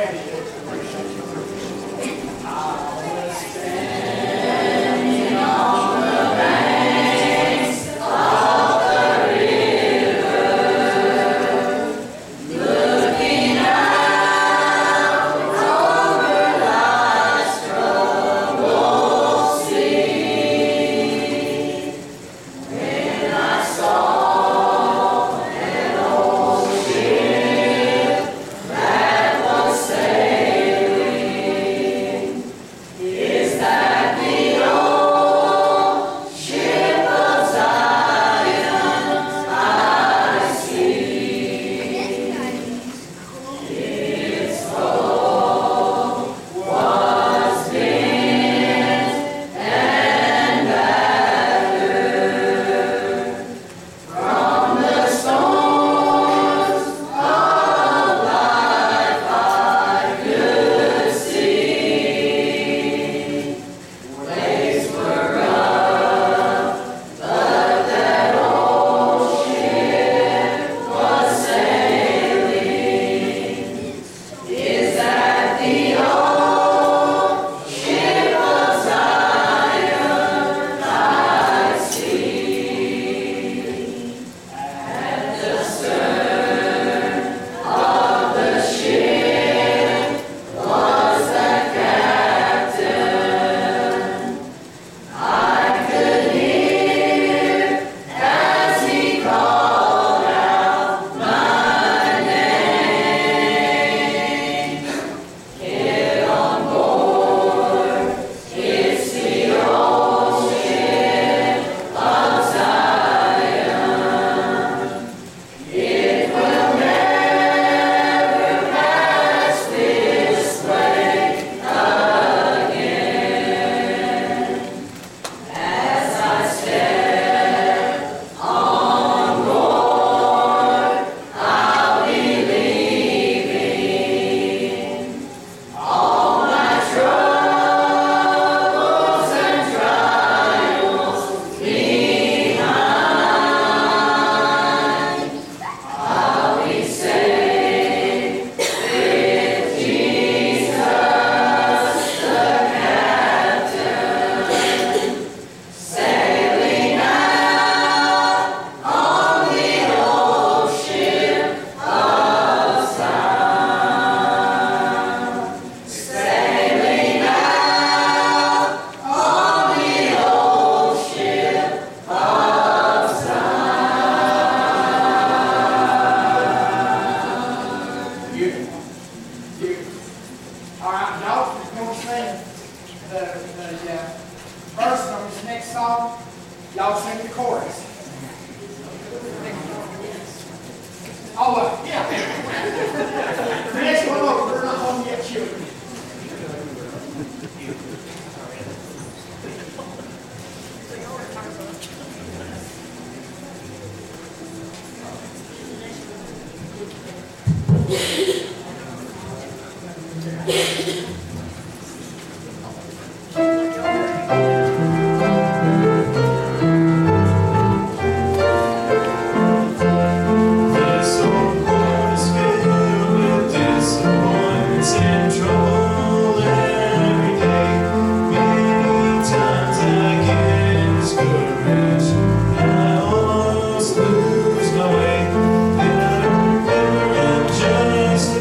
Just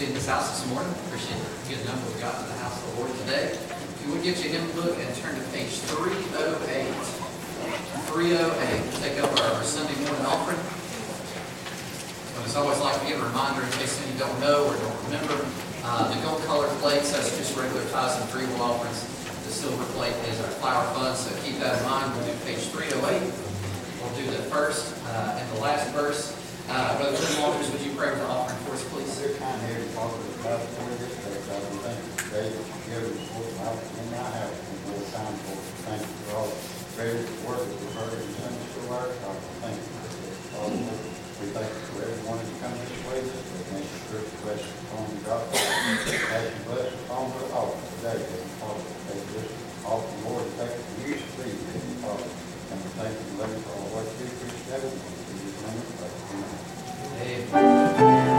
in this house this morning. Appreciate the good number we got in the house of the Lord today. If you would get your hymn book and turn to page 308. 308. Take up our Sunday morning offering. But it's always like to give a reminder in case any of you don't know or don't remember. The gold colored plates, that's just regular tithes and free will offerings. The silver plate is our flower fund, so keep that in mind. We'll do page 308. We'll do the first and the last verse. Brother Tim Walters, would you pray for the offering for us, please? Dear kind Heavenly Father, God, for this day, God, we thank you today that you give us forth in my house and for the time for it. Thank you for all the various work that we've heard in Sunday school hours. God, we thank you for this. Father, we thank you for everyone who's come this way. This way, make your spiritual blessing upon the gospel. Ask your blessing upon the altar today, Heavenly Father. Take this offering, Lord, and take it from you to see, Heavenly Father. And we thank you and love you for all what you do for each day. In Jesus' name we pray. Amen.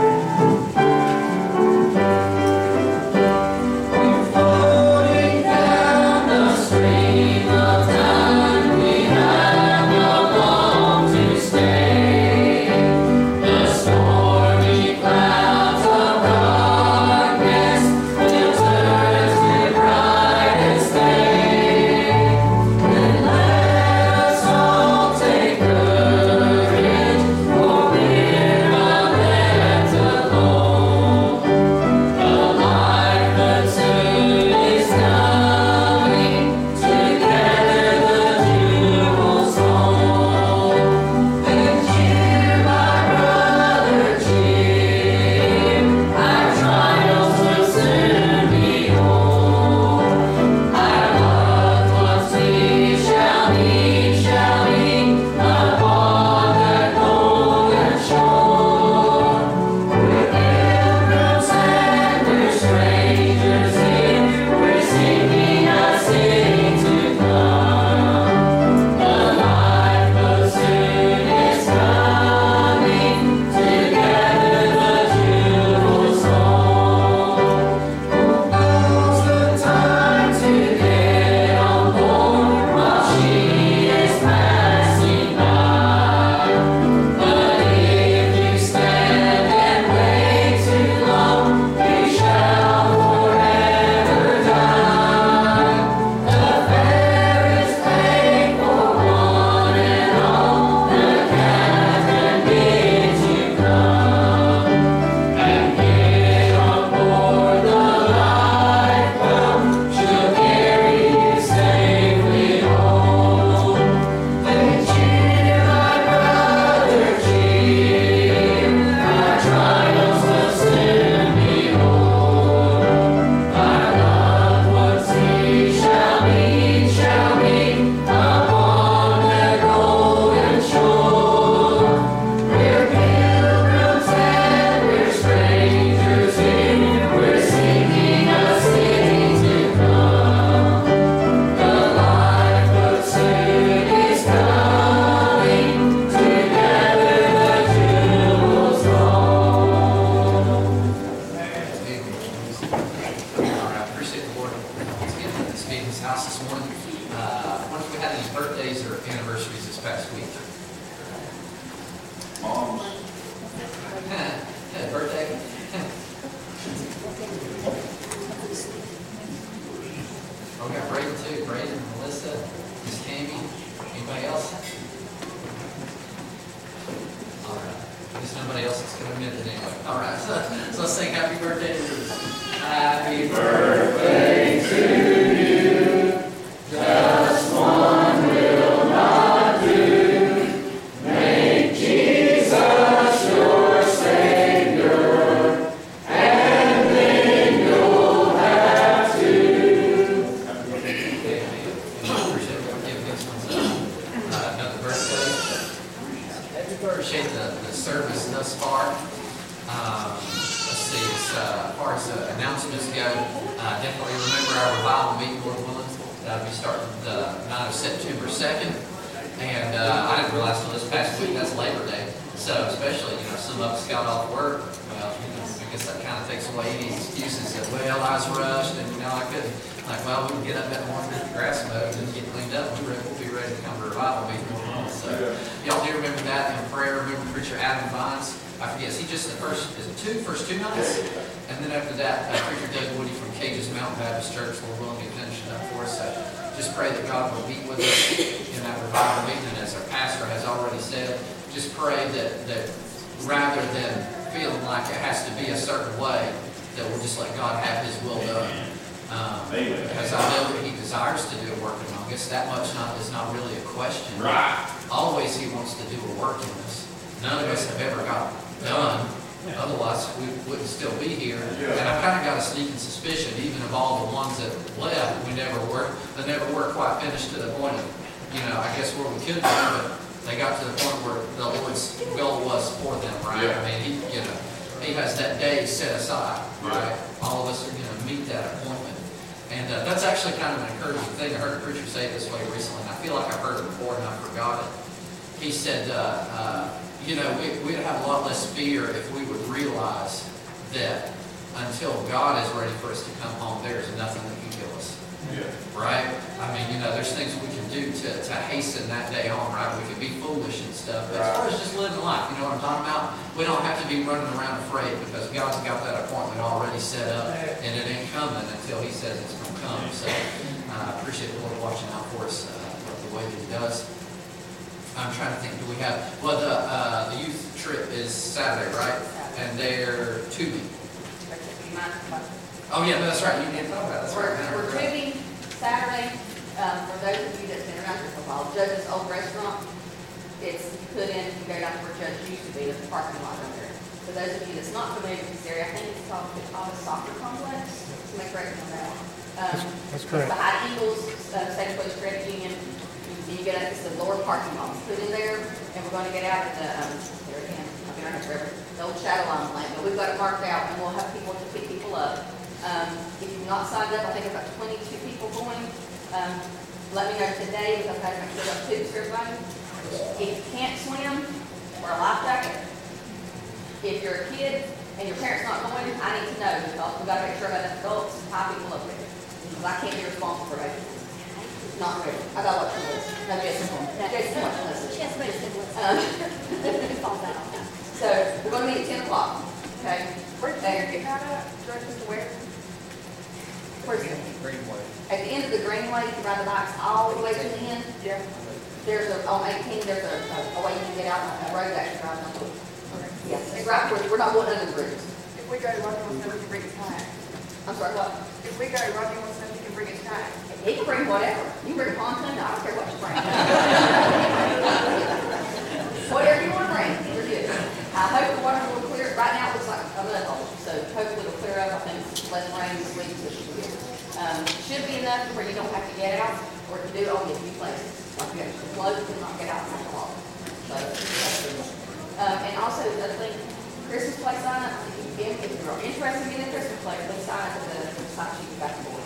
Y'all do remember that in prayer. Remember Preacher Adam Vines. I forget, is he just the first two nights? And after that, Preacher Doug Woody from Cages Mountain Baptist Church will willing to finish it up for us. Just pray that God will meet with us in that revival meeting. And as our pastor has already said, just pray that rather than feeling like it has to be a certain way, that we'll just let God have His will done. Because I know that He desires to do a work among us. That much is not really a question. Right. Always He wants to do a work in us. None of us have ever got done. Otherwise, we wouldn't still be here. And I've kind of got a sneaking suspicion, even of all the ones that left, they never were quite finished to the point of, I guess where we could be, but they got to the point where the Lord's will was for them, right? Yeah. I mean, He has that day set aside, right? All of us are going to meet that appointment. And that's actually kind of an encouraging thing. I heard a preacher say it this way recently, and I feel like I've heard it before and I forgot it. He said, we'd have a lot less fear if we would realize that until God is ready for us to come home, there's nothing that can kill us. Yeah. Right? I mean, there's things we can do to hasten that day on, right? We can be foolish and stuff. But as far as just living life, you know what I'm talking about? We don't have to be running around afraid because God's got that appointment already set up and it ain't coming until He says it's going to come. So I appreciate the Lord watching out for us the way that He does. I'm trying to think, do we have, the youth trip is Saturday, right? And they're tubing. Oh, yeah, that's right, you didn't talk about that. That's right. We're tubing Saturday, for those of you that's been around here for a while, Judge's old restaurant, you put in, you go down to where Judge used to be, there's a parking lot over there. For those of you that's not familiar with this area, I think it's called the Soccer Complex, to make record on that. That's correct. Behind Eagles, State Police Credit Union, you get up, it's the lower parking lot, put in there, and we're going to get out at there again, I've been around here forever, the old Shadow Line plant, but we've got it marked out, and we'll have people to pick people up. If you've not signed up, I think about 22 people going. Let me know today, because I've got to make sure I've tubes for everybody. If you can't swim, wear a life jacket. If you're a kid and your parents not going, I need to know, because we've got to make sure I got adults and tie people up there. Because I can't be responsible for that. Not ready. I got to watch the list. No, Jason's going. Jason's watching the list. Yes, but it falls out. So we're going to meet at 10 o'clock. Okay? Where'd you get out of? Directions to where? Where's it? Greenway. At the end of the greenway, you can ride the bikes all the way to the end. Yeah. There's on 18, there's a way you can get out on a road that you drive on. Yeah, it's right where, we're not going under the bridge. If we go to Rocky wants to know we can bring his kayak. I'm sorry, what? If we go to Rocky wants to know we can bring his kayak. He can bring whatever. You bring a pontoon, I don't care what you bring. Whatever you want to bring, you're good. I hope the water will clear. Right now it looks like a mud hole, so hopefully it'll clear up. I think it's less rain this week, so it should be good. Should be enough where you don't have to get out, or to do it only a few places. Like you have to float and not get out in the water. So, and also the other thing, Christmas play sign up. If you're interested in getting a Christmas play, please sign up at the sign sheet you got the board.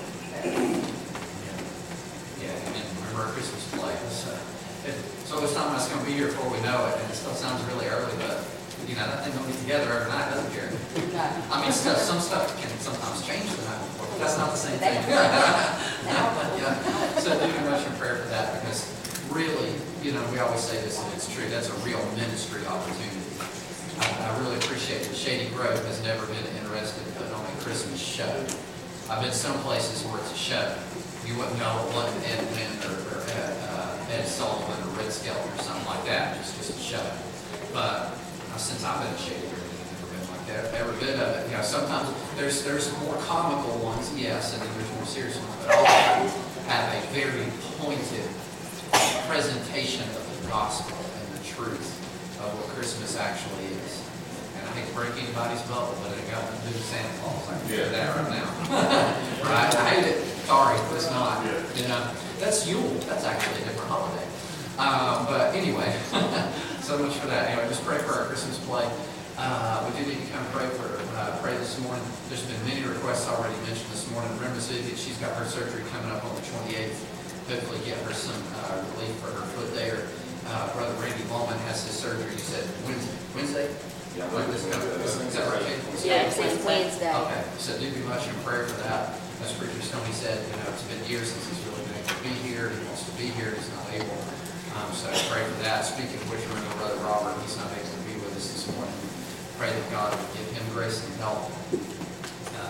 Yeah, and remember our Christmas play. So it's not much going to be here before we know it, and it still sounds really early, but that thing don't get together every night, doesn't it? No. I mean, some stuff can sometimes change the night before, but that's not the same thing. Yeah. So do much in prayer for that, because really, we always say this, and it's true. That's a real ministry opportunity. I really appreciate that Shady Grove has never been interested in putting on a Christmas show. I've been some places where it's a show. You wouldn't know it wasn't Ed Wynn or Ed Sullivan or Red Skelton or something like that. It's just a show. But since I've been a Shady Grove, it's never been like that. Every bit of it. Sometimes there's more comical ones, yes, and then there's more serious ones. But all of them have a very pointed presentation of the gospel and the truth of what Christmas actually is. And I hate to break anybody's bubble, but it got to do with Santa Claus. I can do that right now. Right? I hate it. Sorry, it's not. That's Yule. That's actually a different holiday. But anyway, so much for that. Anyway, just pray for our Christmas play. We do need to kind of pray this morning. There's been many requests already mentioned this morning. Remember, Ziggy, she's got her surgery coming up on the 28th. Hopefully get her some relief for her foot there. Brother Randy Bowman has his surgery, he said, Wednesday? Yeah. Is that right, Kate? Yeah, it's Wednesday. Okay, so do be much in prayer for that. As Preacher Stoney said, it's been years since he's really been able to be here. He wants to be here, he's not able. So pray for that. Speaking of which, remember Brother Robert, he's not able to be with us this morning. Pray that God would give him grace and help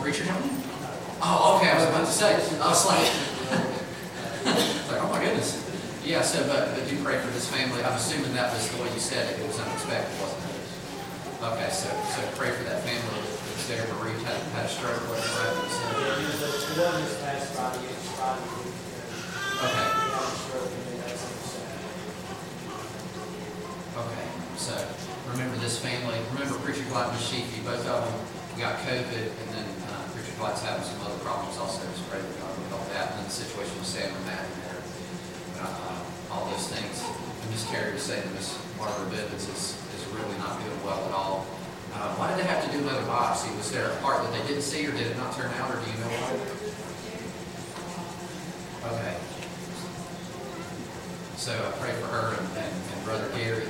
preacher John? Oh, okay, I was about to say, I was like, oh my goodness. Yeah, so, but do pray for this family. I'm assuming that was the way you said it. It was unexpected, wasn't it? Okay, so pray for that family that's there. Marie had a stroke, wasn't it? Right? You said. The one this past Friday, it's Friday. Okay. He had a stroke and then that's upset. Okay, so remember this family. Remember Preacher Glatt and Sheepy. Both of them got COVID, and then Preacher Glatt's having some other problems also. Just pray that God will help that. And then the situation with Sam and Matt in there. All those things. And Miss Carrie was saying Miss Barbara Bivens is really not doing well at all. Why did they have to do another biopsy? Was there a part that they didn't see, or did it not turn out, or do you know why? Okay. So I pray for her and Brother Gary.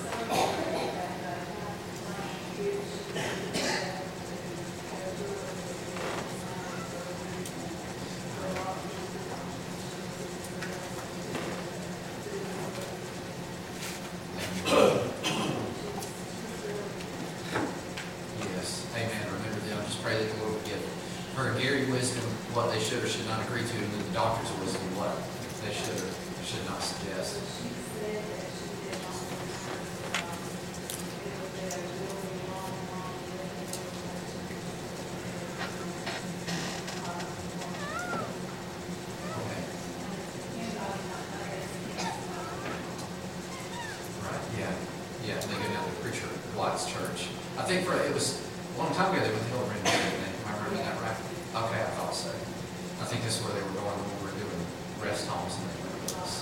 Yes, amen. Remember them. Just pray that the Lord would give her and Gary wisdom, what they should or should not agree to, and then the doctor's wisdom, what they should or should not suggest. Okay. Right, yeah. Yeah, they go down to Preacher Black's church. I think it was a long time ago they went to Hillary, didn't they? Am I remembering that right? Okay, I thought so. I think this is where they were going when we were doing rest homes and they went with us.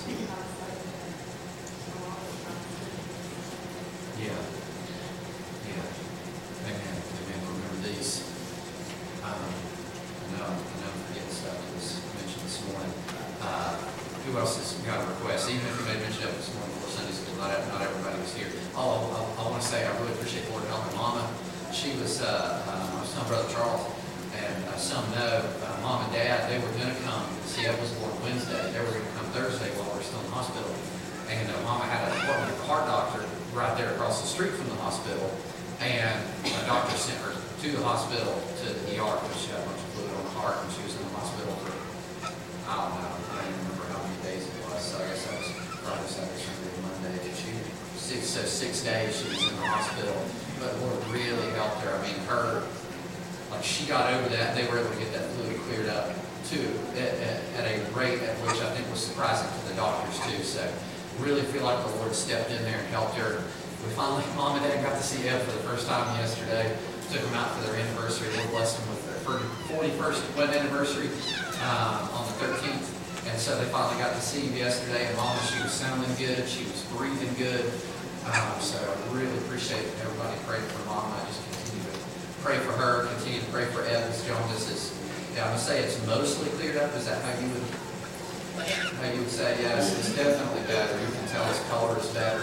Yeah. Yeah. Amen. Amen. Remember these. I know I'm forgetting stuff that was mentioned this morning. Who else has got a request? Even if you made mention of it this morning before Sunday school, not everybody was here. Oh, I want to say I really appreciate Lord helping Mama. She was, I was telling Brother Charles, and some know, Mom and Dad, they were going to come. See, I was born Wednesday. They were going to come Thursday while we were still in the hospital. And Mama had an appointment with a heart doctor right there across the street from the hospital. And the doctor sent her to the hospital, to the ER, because she had a bunch of fluid on the heart, and she was in the hospital for, I don't know, I don't even remember how many days it was. So I guess that was Friday, Saturday, Sunday, Monday. 6 days she was in the hospital. But the Lord really helped her. I mean, like she got over that, they were able to get that fluid cleared up too, at a rate at which I think was surprising to the doctors too. So really feel like the Lord stepped in there and helped her. We finally, Mom and Dad got to see Ed for the first time yesterday. Took them out for their anniversary. Lord blessed them with their 41st wedding anniversary on the 13th. And so they finally got to see him yesterday. And Mama, she was sounding good. She was breathing good. So I really appreciate everybody praying for Mom. I just continue to pray for her, continue to pray for Evans Jones. I'm going to say it's mostly cleared up. Is that how you would say? Yes, it's definitely better. You can tell his color is better.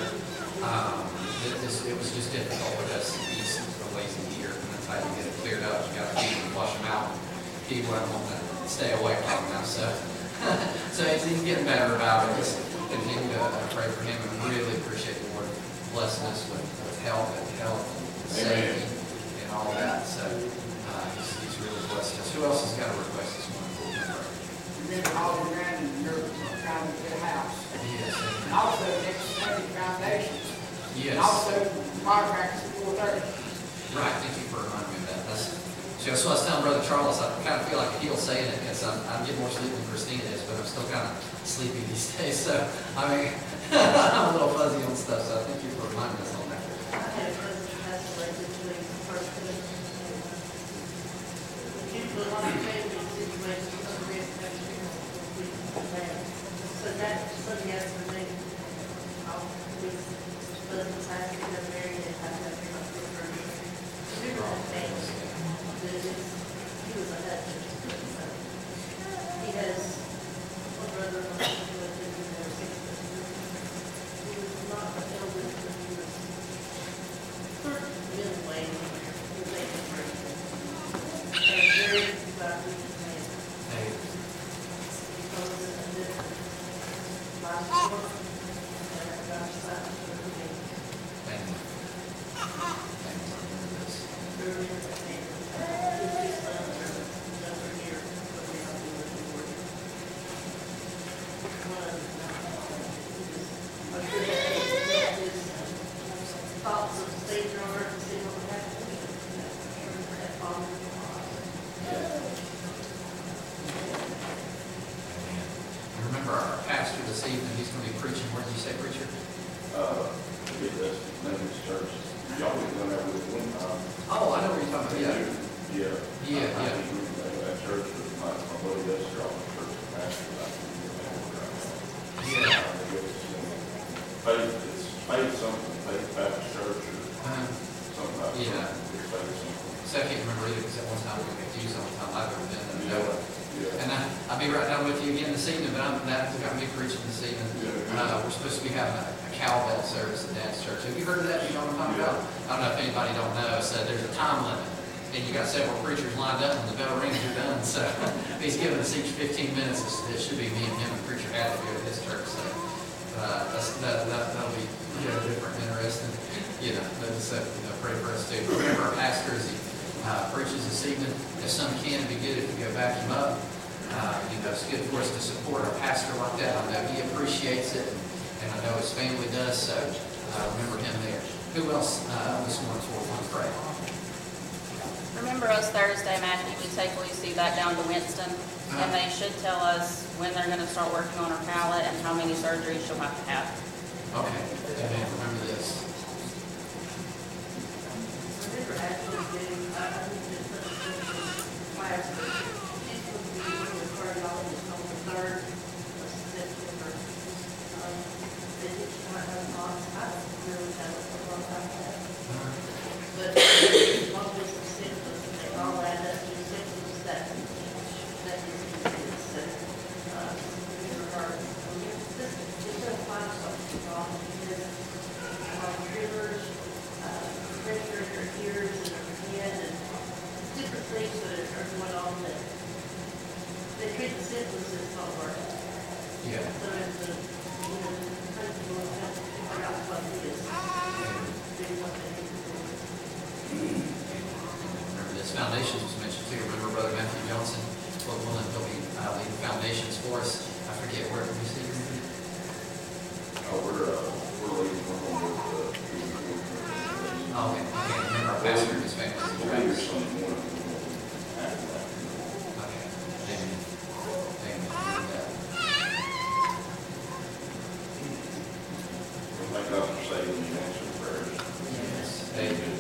It was just difficult because he's a lazy eater, and that's how you get it cleared up. You got to feed him, flush him out, feed what I want to stay away from now. So he's getting better about it. Just continue to pray for him, and really appreciate the Lord blessing us with health and safety and all that. So he's really blessed us. Who else has got a request this morning? You've been all around and you're trying to get a house. Yes. And also, next Sunday foundations. Yes. And also, contracts at 4:30. Right. Thank you for reminding me of that. So I was telling Brother Charles, I kind of feel like he'll saying it because I'm getting more sleep than Christina is, but I'm still kind of sleepy these days. So, I mean, I'm a little fuzzy on stuff, so thank you for reminding us on that. I had a cousin pass away this week, first cousin. Due to a lot of family situations, some risk next year, so that Sunday afternoon, with husband's asking them married and I have to come to her. Remember that family, he was a husband, so he has a brother and a sister who was there 6 months. He was not the eldest, but he was What did you say, preacher? Get this, Methodist church, y'all been done that with one time. Oh, I know what you're talking about, yeah. Yeah. Yeah, I yeah. think that church was my buddy, that's your church pastor, I think. Yeah. Faith, it's Faith something, Faith Baptist Church or something like that. Yeah. It's Faith something. So I can't remember either, because at one time we got used all the time, I've ever been there. Yeah. And I'll be right down with you again this evening, but I'm be preaching this evening. We're supposed to be having a cowbell service at Dad's church. Have you heard of that? You know what I'm talking about? I don't know if anybody don't know. So there's a time limit, and you got several preachers lined up, and the bell rings, you're done. So he's giving us each 15 minutes. It should be me and him and preacher had to go to his church. So that'll be different, interesting. Pray for us too. Remember our pastor as he preaches this evening. If some can, it'd be good if we go back him up. It's good for us to support our pastor like that. I know he appreciates it, and I know his family does, so remember him there. Who else this morning for one pray? Remember us Thursday, Matthew, we take Lucy back down to Winston, and they should tell us when they're going to start working on her palate and how many surgeries she'll have to have. Okay, amen. Remember this. Remember actually getting, I think just put class, but she's supposed to be doing the cardiologist on the 3rd of September. They think she might have lots, I don't really have a long time to have. But most of the symptoms, they all add up to symptoms that is, so, remember her, it's a find something wrong, because, tremors, pressure in her ears and her head, and different things that are going on that they treat the symptoms and it's not working. Yeah. So it's a, kind of going to help figure out what it is, do what they need to do. Remember this. Foundations was mentioned too. Remember Brother Matthew Johnson? Well, he'll be leading foundations for us. I forget where we see him. We're leaving, we're going with, Oh, okay. Remember our pastor and his family. Travis Sunday morning, after that. Okay. Amen. Amen. Thank God for saving me, answer prayers. Yes. Amen. Amen.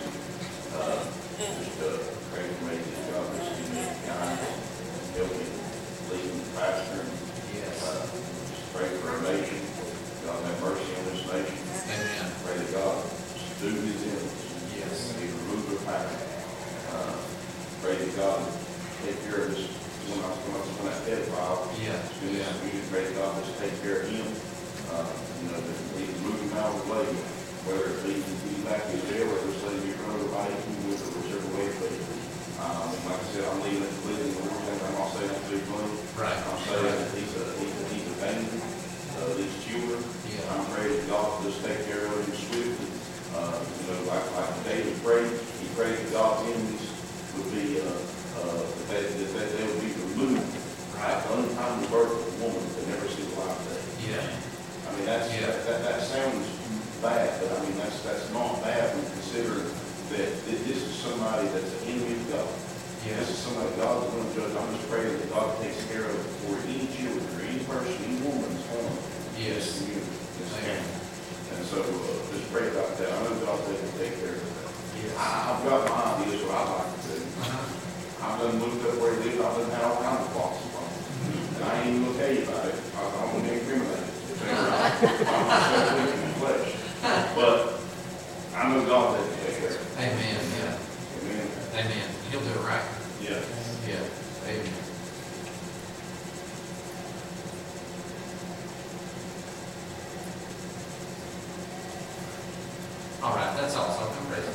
Just pray for me, God, this evening, guidance, help me lead the pastor. Yes. Just pray for our nation. God have mercy on this nation. Amen. Pray that God do his ends. Yes. He remove the pain. Pray that God take care of this. When that pedophile, Yeah. we just pray that God just take care of him. That he can move him out of the way, whether it be he's back in jail or just let him get run over by him with or whichever way it be. Like I said, I'm leaving the Lord, and I'm not saying that to be funny. Right. I'm saying that he's a danger of these children. Yeah. I'm praying that God will just take care of him swiftly. Like David prayed, he prayed that God's enemies would be, that they would be removed. Right. Like the untimely birth of a woman that never see the light of day. Yeah. I mean, that sounds bad, but I mean, that's not bad when you consider that this is somebody that's an enemy of God. Yeah. This is somebody God's going to judge. I'm just praying that God takes care of it for any children or any person, any woman that's born in Yes. this community. This Amen. family. And so just pray about that. I know God can take care of that. Yes. I've got my ideas what I'd like to do. I've done looked up where he lives. I've done had all kinds of thoughts about it. And I ain't even gonna tell you about it. I don't want to be incriminated. I'm not weak in the flesh. But I know God that can take care of it. Amen. Yeah. Amen. Amen. He'll do it right. Yeah. Yeah. Amen. All right, that's all. So I'm ready.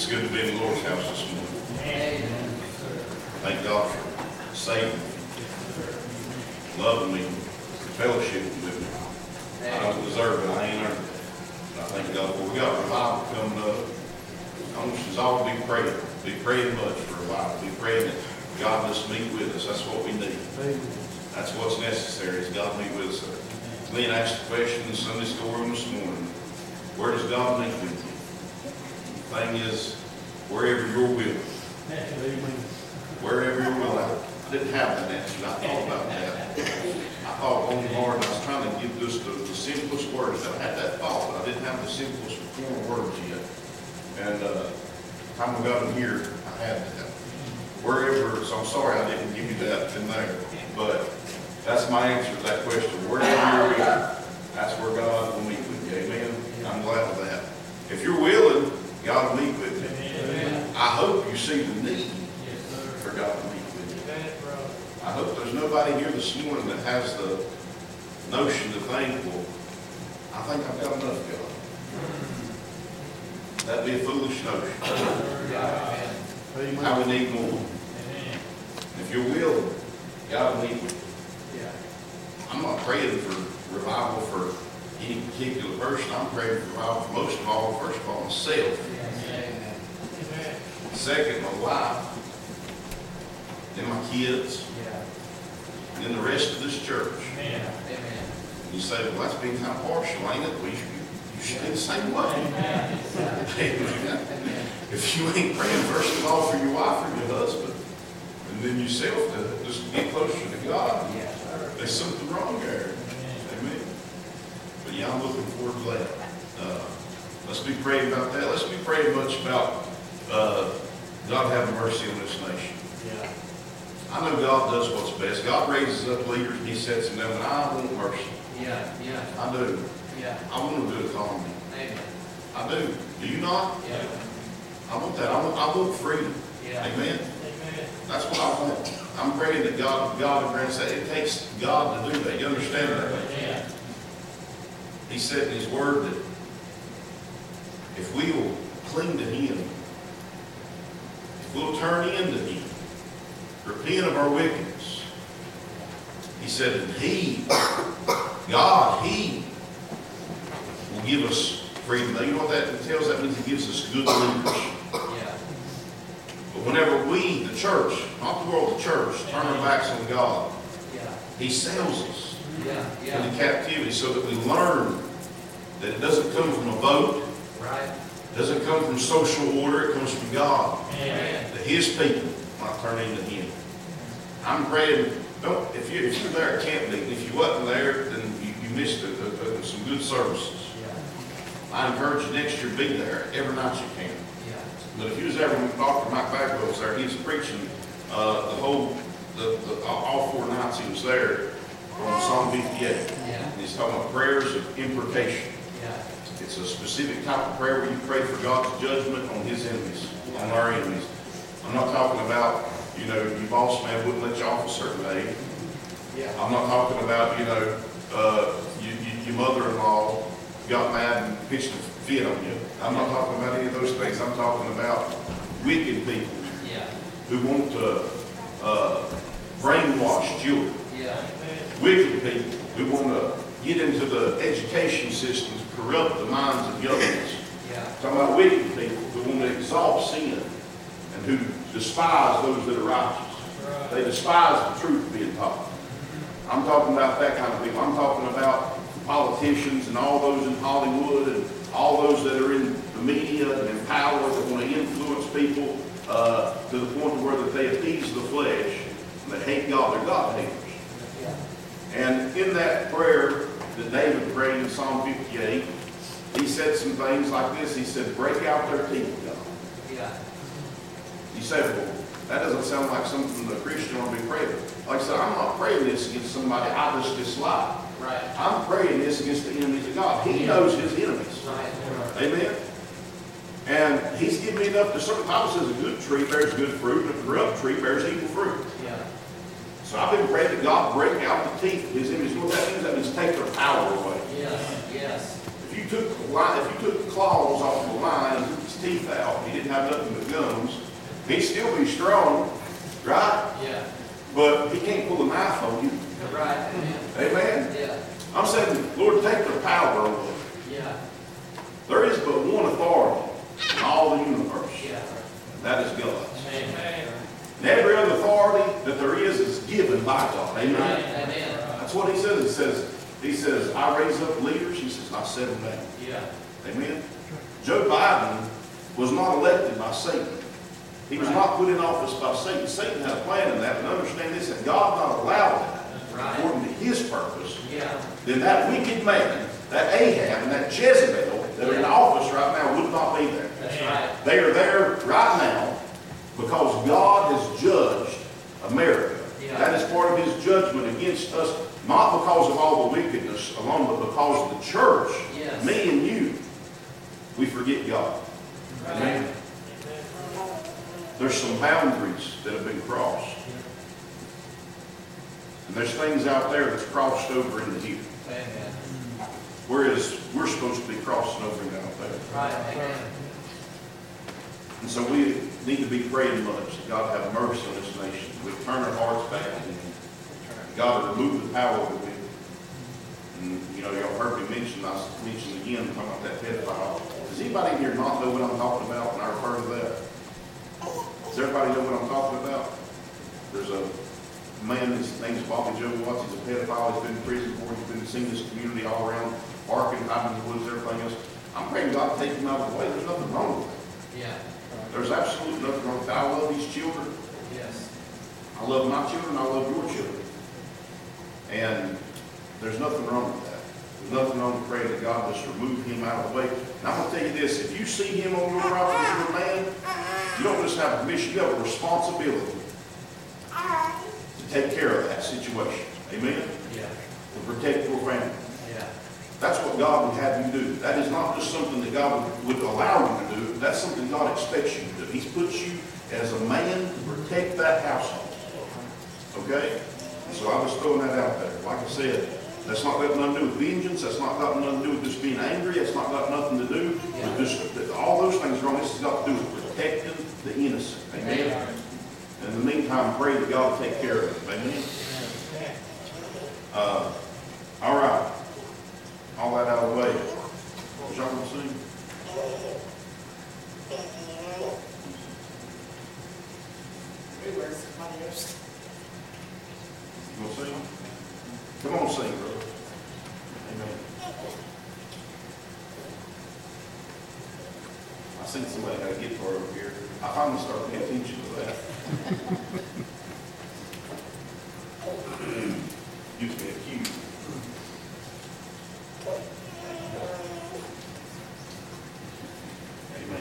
It's good to be in the Lord's house this morning. Amen. Thank God for saving me, loving me, fellowshipping with me. I don't deserve it, I ain't earned it. And I thank God for we got revival coming up. I want us all to be praying much for revival, be praying that God must meet with us. That's what we need. That's what's necessary, is God meet with us. Glenn asked the question in the Sunday school room this morning, where does God meet with you? The thing is, wherever you're willing. Wherever you're willing. I didn't have that answer. I thought about that. I thought long and hard, and I was trying to give just the simplest words. I had that thought, but I didn't have the simplest form of words yet. And time we got in here, I had that. Wherever, so I'm sorry I didn't give you that in there. But that's my answer to that question. Wherever you're willing, that's where God will meet with you. Amen? I'm glad of that. If you're willing, God will meet with you. I hope you see the need for God to meet with you. I hope there's nobody here this morning that has the notion to think, well, I think I've got enough, God. That'd be a foolish notion. How we need more. If you're willing, God will meet with you. I'm not praying for revival for any particular person. I'm praying for revival for most of all, first of all, myself. Second, my wife. Then my kids. And then the rest of this church. Amen. You say, well, that's being kind of partial, ain't it? Well, you should be the same way. If you ain't praying, first of all, for your wife or your husband, and then yourself to just get closer to God, there's something wrong there. Amen. But yeah, I'm looking forward to that. Let's be praying about that. Let's be praying much about God having mercy on this nation. I know God does what's best. God raises up leaders and He sets them down, and I want mercy. I do. I want to do it on me. I do. Do you not? I want that. I want freedom. Amen. That's what I want. I'm praying that God will grant that. It takes God to do that. You understand that? He said in His Word that if we will cling to Him, if we'll turn into Him, repent of our wickedness, He said that God, He will give us freedom. Now, you know what that entails? That means He gives us good leaders. But whenever we, the church, not the world, the church, turn our backs on God, He sells us into captivity so that we learn that it doesn't come from a vote, it doesn't come from social order, it comes from God. That His people might turn into Him. I'm praying, if you're there at camp meeting, if you wasn't there, then you missed some good services. I encourage you next year to be there every night you can. But if you was ever when Dr. Mike Bagwell was there, he was preaching all 4 nights he was there on Psalm 58. And he's talking about prayers of imprecation. It's a specific type of prayer where you pray for God's judgment on His enemies, on our enemies. I'm not talking about, your boss man wouldn't let you off a certain day. I'm not talking about, your mother-in-law got mad and pitched a fit on you. I'm not talking about any of those things. I'm talking about wicked people who want to brainwash children. Wicked people who want to get into the education systems, corrupt the minds of young ones. Talking about wicked people who want to exalt sin and who despise those that are righteous. They despise the truth being taught. I'm talking about that kind of people. I'm talking about politicians and all those in Hollywood and all those that are in the media and in power that want to influence people to the point where that they appease the flesh and they hate God. They're God haters. And in that prayer that David prayed in Psalm 58, he said some things like this. He said, break out their teeth, God. He said, well, that doesn't sound like something a Christian ought to be praying. Like I said, I'm not praying this against somebody I just dislike. I'm praying this against the enemies of God. He knows His enemies. Amen? And He's given me enough to certain. The Bible says a good tree bears good fruit, and a corrupt tree bears evil fruit. So I've been praying that God break out the teeth of His enemies. You know what that means? That means take their power away. If you you took the line, if you took the claws off the line and took his teeth out, he didn't have nothing but gums, he'd still be strong, right? Yeah, But he can't pull a knife on you. right, amen. Amen? Yeah, I'm saying, Lord, take the power away. yeah, There is but one authority in all the universe. yeah. That is God's. Amen. And every other authority that there is given by God. Amen? Amen. That's what he says. He says, I raise up leaders. He says, I set them down. Yeah, Amen? Joe Biden was not elected by Satan. He was not put in office by Satan. Satan had a plan in that, and understand this, that God not allowed that right. according to his purpose. Yeah, Then that wicked man, that Ahab and that Jezebel that are in office right now would not be there. that's right. They are there right now because God has judged America. Yeah. That is part of his judgment against us, not because of all the wickedness alone, but because of the church, Yes. me and you, we forget God. Amen. There's some boundaries that have been crossed. And there's things out there that's crossed over into here. Amen. Whereas we're supposed to be crossing over into out there. Right, amen. And so we need to be praying much that God have mercy on this nation. We turn our hearts back to him. God remove the power of the wicked. And, you know, y'all heard me mention, I mentioned again, talking about that pedophile. Does anybody in here not know what I'm talking about when I refer to that? Does everybody know what I'm talking about? There's a man, his name's Bobby Joe Watts. He's a pedophile. He's been in prison for it. He's been seeing this community all around, barking, hiding in the woods, everything else. I'm praying God to take him out of the way. There's nothing wrong with that. Yeah, There's absolutely nothing wrong with that. I love these children. yes. I love my children. I love your children. And there's nothing wrong with that. There's nothing wrong with praying that God just remove him out of the way. And I'm going to tell you this. If you see him on your property as your man, you don't just have permission. You have a responsibility to take care of that situation. Amen? Yeah, To protect your family. yeah, That's what God would have you do. That is not just something that God would allow you to do. That's something God expects you to do. He's put you as a man to protect that household. Okay? And so I was throwing that out there. Like I said, that's not got nothing to do with vengeance. That's not got nothing to do with just being angry. That's not got nothing to do with just all those things wrong. This has got to do with protecting the innocent. Amen? And in the meantime, pray that God will take care of it. Amen? All right. All that out of the way. Was y'all going to sing? You want to sing? Come on, sing, brother. Amen. I seen somebody got a guitar over here. I finally started paying attention to that. Used to be a cue. Amen.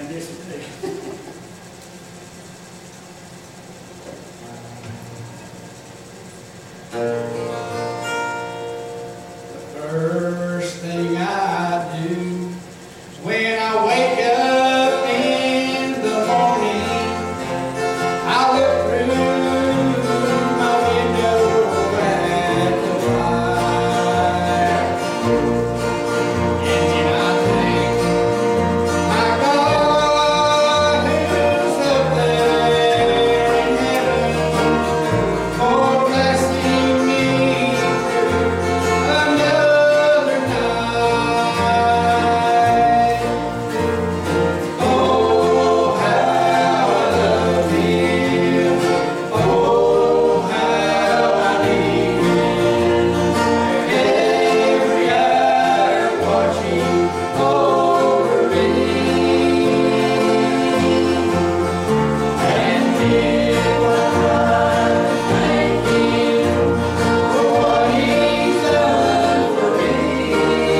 disagree. The first thing I do when I wake up in the morning, I look through my window at the light, and then I think, my God, who's up there in heaven, for blessing me through another night. Oh, how I love Him. Oh, how I need Him. Every hour watching over me. And if I try to thank Him for what He's done for me,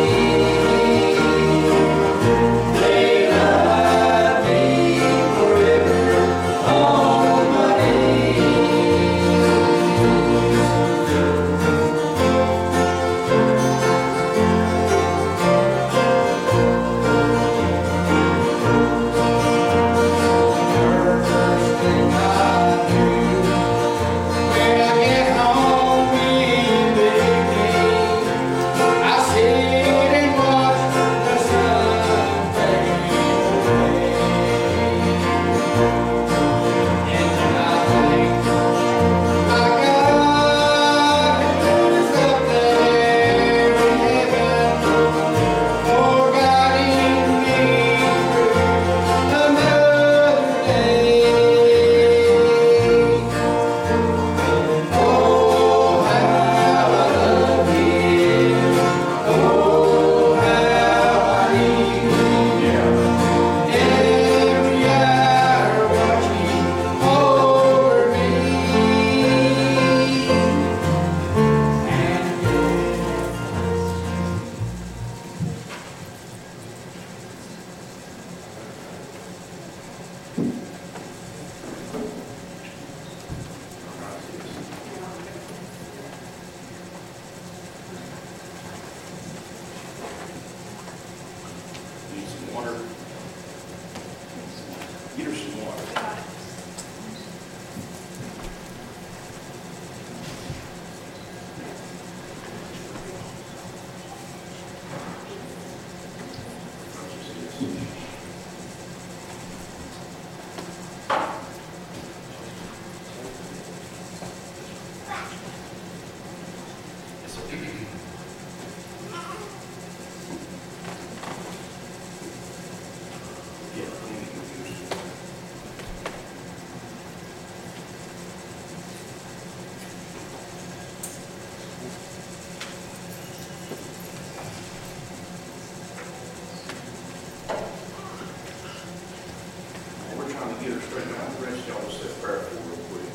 they love me forever on my knees. First thing I do when I get home in the evening, I sit and watch the sun fade away, and then I think, my God, who's up there in heaven, for guiding me through another day. Oh, how I love Him. Oh, how I need Him. Every hour watching over me. Need some water? Get her some water. We're trying to get her straightened out. The rest of y'all will say a prayer for her real quick.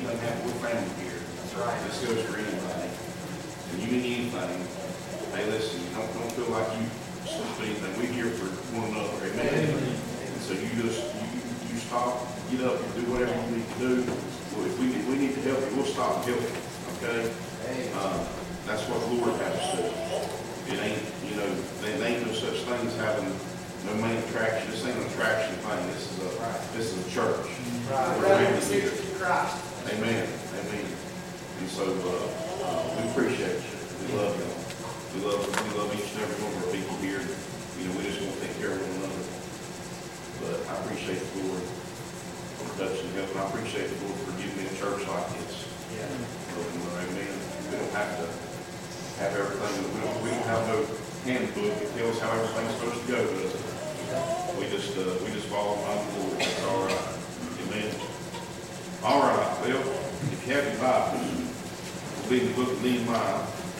anything happen, we're family here. That's right. This goes for anybody. And you need anything, hey, listen, don't feel like you supposed to be anything. We're here for one another, amen? And so you stop, get up, and do whatever you need to do. Well, if we need to help you, we'll stop and help you, okay? That's what the Lord has us do. It ain't, there ain't no such thing as having no main attraction. This ain't an attraction thing. This is a church. Right. We're Brother and family here. sister in Christ. Amen. Amen. And so, we appreciate you. We love you. We love each and every one of our people here. We just want to take care of one another. But I appreciate the Lord for touching help, and I appreciate the Lord for giving me a church like this. Yeah. Amen. We don't have to have everything. We don't have no handbook that tells how everything's supposed to go, does it? We just follow my Lord. That's all right. Amen. All right. Well, if you have your Bibles, we'll be in the book of Nehemiah.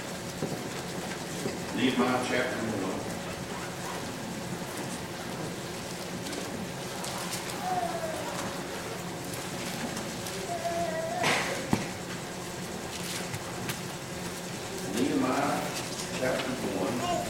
Nehemiah chapter 1. Nehemiah chapter 1.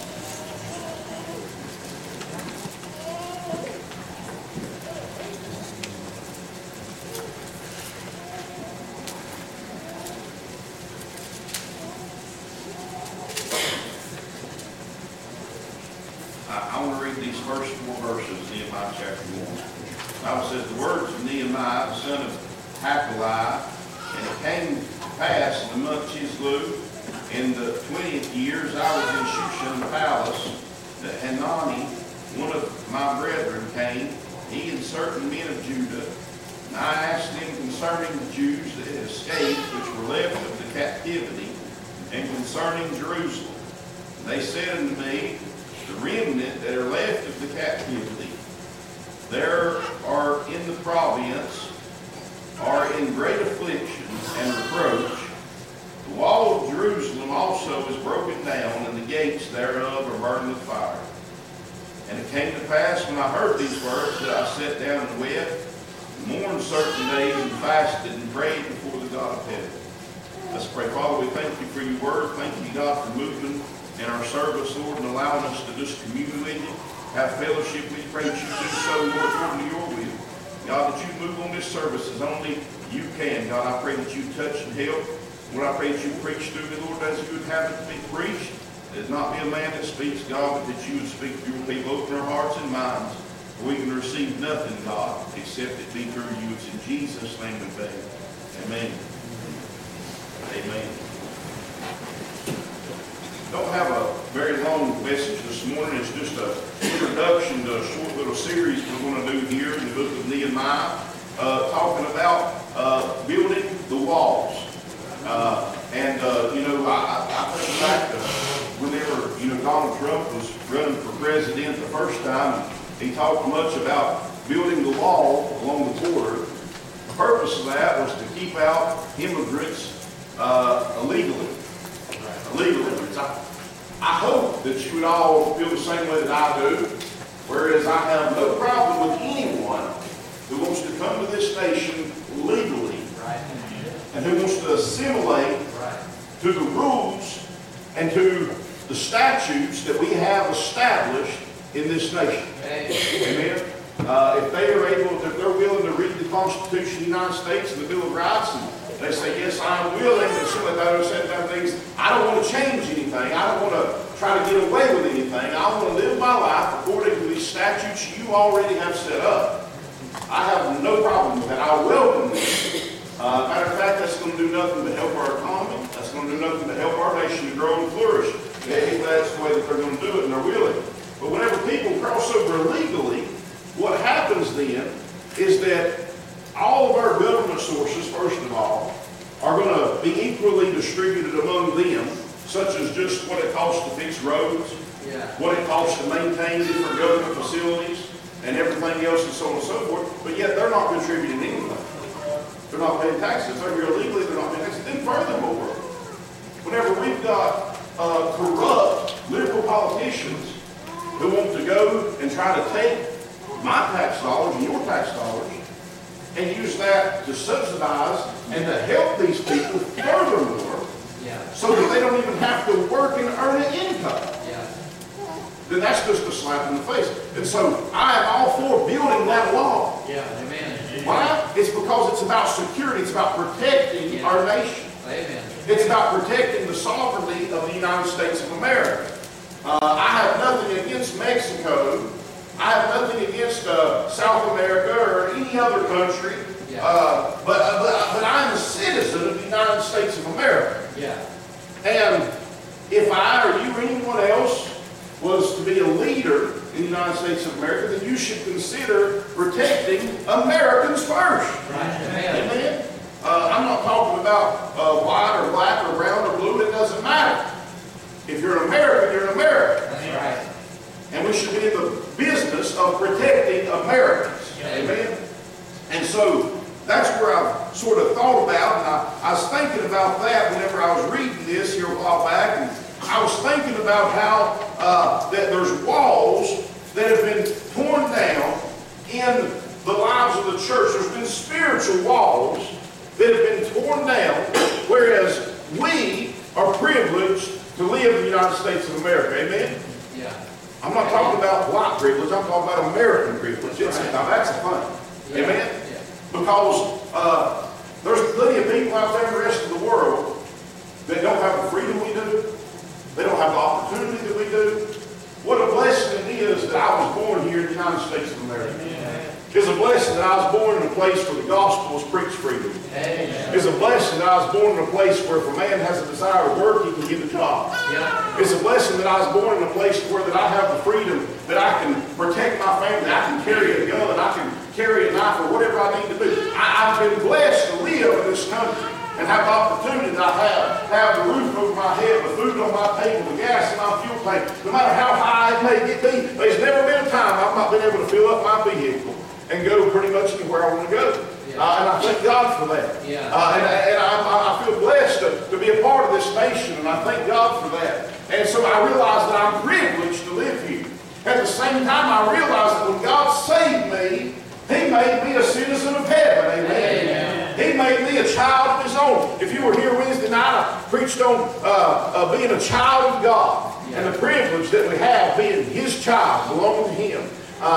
I want to read these first 4 verses, Nehemiah chapter 1. The Bible says, the words of Nehemiah, the son of Hakaliah, and it came to pass in the month Chislev, in the 20th year, as I was in Shushan the palace, that Hanani, one of my brethren, came, he and certain men of Judah, and I asked them concerning the Jews that had escaped, which were left of the captivity, and concerning Jerusalem. And they said unto me, the remnant that are left of the captivity, there are in the province, are in great affliction and reproach. The wall of Jerusalem also is broken down, and the gates thereof are burned with fire. And it came to pass, when I heard these words, that I sat down and wept, and mourned certain days, and fasted and prayed before the God of heaven. Let's pray. Father, we thank you for your word. Thank you, God, for moving in our service, Lord, and allowing us to just commune with you, have fellowship with you. Pray that you do so, Lord, according to your will. God, that you move on this service as only you can. God, I pray that you touch and help. Lord, I pray that you preach through me, Lord, as you would have it to be preached. It is not be a man that speaks, God, but that you would speak to your people. Open our hearts and minds. We can receive nothing, God, except it be through you. It's in Jesus' name we pray. Amen. Amen. Don't have a very long message this morning. It's just an introduction to a short little series we're going to do here in the book of Nehemiah, talking about building the walls. I think back to whenever, Donald Trump was running for president the first time, he talked much about building the wall along the border. The purpose of that was to keep out immigrants illegally. I hope that you would all feel the same way that I do, whereas I have no problem with anyone who wants to come to this nation legally and who wants to assimilate to the rules and to the statutes that we have established in this nation. Amen. If they are able, if they're willing to read the Constitution of the United States and the Bill of Rights, and they say, yes, I'm willing to assimilate those things, I don't want to change anything. I don't want to try to get away with anything. I want to live my life according to these statutes you already have set up. I have no problem with that. I welcome this. Matter of fact, that's going to do nothing but help our economy. That's going to do nothing but help our nation to grow and flourish. If that's the way that they're going to do it and they're willing. But whenever people cross over illegally, what happens then is that all of our government sources, first of all, are going to be equally distributed among them, such as just what it costs to fix roads, what it costs to maintain different government facilities, and everything else, and so on and so forth. But yet they're not contributing anything. They're not paying taxes. They're here illegally. They're not paying taxes. Then furthermore, whenever we've got corrupt liberal politicians who want to go and try to take my tax dollars and your tax dollars and use that to subsidize and to help these people furthermore, Yeah, so that they don't even have to work and earn an income, yeah, then that's just a slap in the face. And so I am all for building that wall. yeah, amen. Why? It's because it's about security. It's about protecting our nation. Amen. It's about protecting the sovereignty of the United States of America. I have nothing against Mexico. I have nothing against South America or any other country. Yeah. But I'm a citizen of the United States of America. Yeah, And if I or you or anyone else was to be a leader in the United States of America, then you should consider protecting Americans first. right, amen. Amen? I'm not talking about white or black or brown or blue. It doesn't matter. If you're an American, you're an American. That's right. And we should be in the business of protecting Americans. Amen? And so that's where I've sort of thought about, and I was thinking about that whenever I was reading this here a while back, and I was thinking about how that there's walls that have been torn down in the lives of the church. There's been spiritual walls that have been torn down, whereas we are privileged to live in the United States of America. Amen? Yeah, I'm not talking about white privilege. I'm talking about American privilege. Now that's funny. yeah, Amen? yeah, Because there's plenty of people out there in the rest of the world that don't have the freedom we do. They don't have the opportunity that we do. What a blessing it is that I was born here in the United States of America. It's a blessing that I was born in a place where the gospel is preached freely. amen. It's a blessing that I was born in a place where if a man has a desire to work, he can get a job. Yeah, It's a blessing that I was born in a place where that I have the freedom that I can protect my family, I can carry a gun, I can carry a knife or whatever I need to do. I've been blessed to live in this country and have the opportunity that I have the roof over my head, the food on my table, the gas in my fuel tank. No matter how high it may be, there's never been a time I've not been able to fill up my vehicle and go pretty much anywhere I want to go. And I thank God for that. Yeah. And I feel blessed to be a part of this nation, and I thank God for that. And so I realize that I'm privileged to live here. At the same time, I realize that when God saved me, He made me a citizen of heaven. Amen. He made me a child of His own. If you were here Wednesday night, I preached on being a child of God and the privilege that we have being His child, belonging to Him.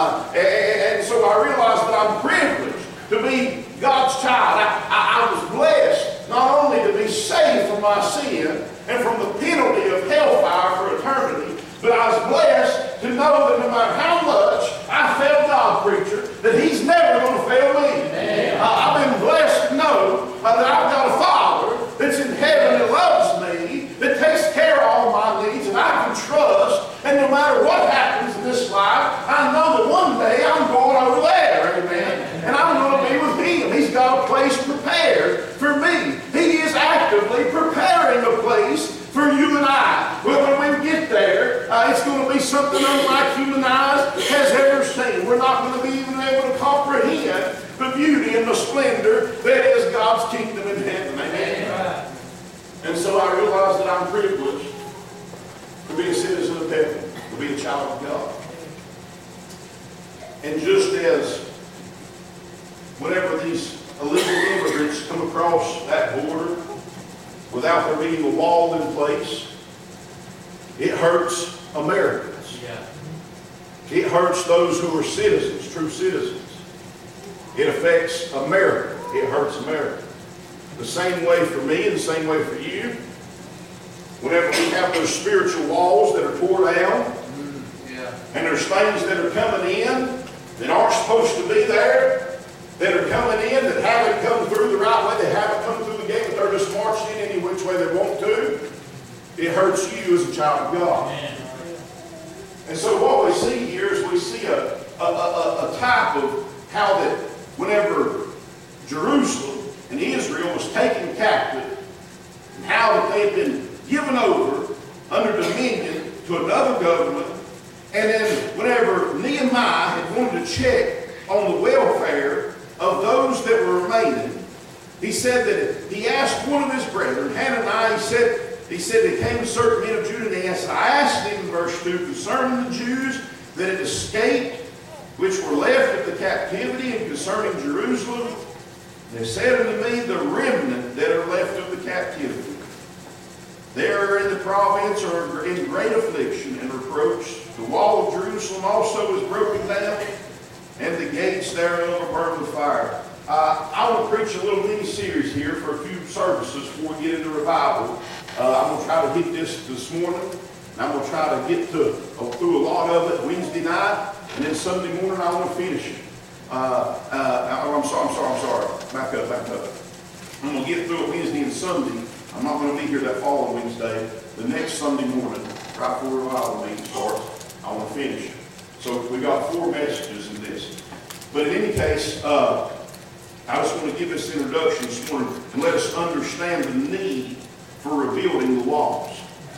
And so I realized that I'm privileged to be God's child. I was blessed not only to be saved from my sin and from the penalty of hellfire for eternity, but I was blessed to know that no matter how much I fail God, preacher, that He's never going to fail me. I've been blessed to know that I've got a Father that's in heaven that loves me, that takes care of all my needs, and I can trust. And no matter what happens in this life, I know that one day I'm going over there. Amen. And I'm going to be with Him. He's got a place prepared for me. He is actively preparing a place for you and I. Well, when we get there, it's going to be something unlike human eyes has ever seen. We're not going to be even able to comprehend the beauty and the splendor that is God's kingdom in heaven. Amen. And so I realize that I'm privileged to be a citizen of heaven, to be a child of God. And just as whenever these illegal immigrants come across that border without there being a wall in place, it hurts Americans. yeah, It hurts those who are citizens, true citizens. It affects America. It hurts America. The same way for me and the same way for you. Whenever we have those spiritual walls that are torn down, yeah, and there's things that are coming in that aren't supposed to be there, that are coming in that haven't come through the right way, they haven't come through the gate, but they're just marching in any which way they want to, it hurts you as a child of God. And so what we see here is we see a type of how that whenever Jerusalem and Israel was taken captive, and how that they had been given over under dominion to another government, and then whenever Nehemiah had wanted to check on the welfare of those that were remaining, he said that he asked one of his brethren, Hananiah, he said there came certain men of Judah, and he asked, I asked him in verse 2, concerning the Jews that had escaped, which were left of the captivity, and concerning Jerusalem, They said unto me, the remnant that are left of the captivity. They are in the province or in great affliction and reproach. The wall of Jerusalem also is broken down, and the gates thereof are burned with fire. I want to preach a little mini-series here for a few services before we get into revival. I'm going to try to hit this morning, and I'm going to try to get through a lot of it Wednesday night, and then Sunday morning I want to finish it. I'm sorry. Back up. I'm going to get through it Wednesday and Sunday. I'm not going to be here that following Wednesday. The next Sunday morning, right before revival meeting starts, I want to finish it. So we got 4 messages in this. But in any case, I just want to give this introduction this morning and let us understand the need for rebuilding the walls.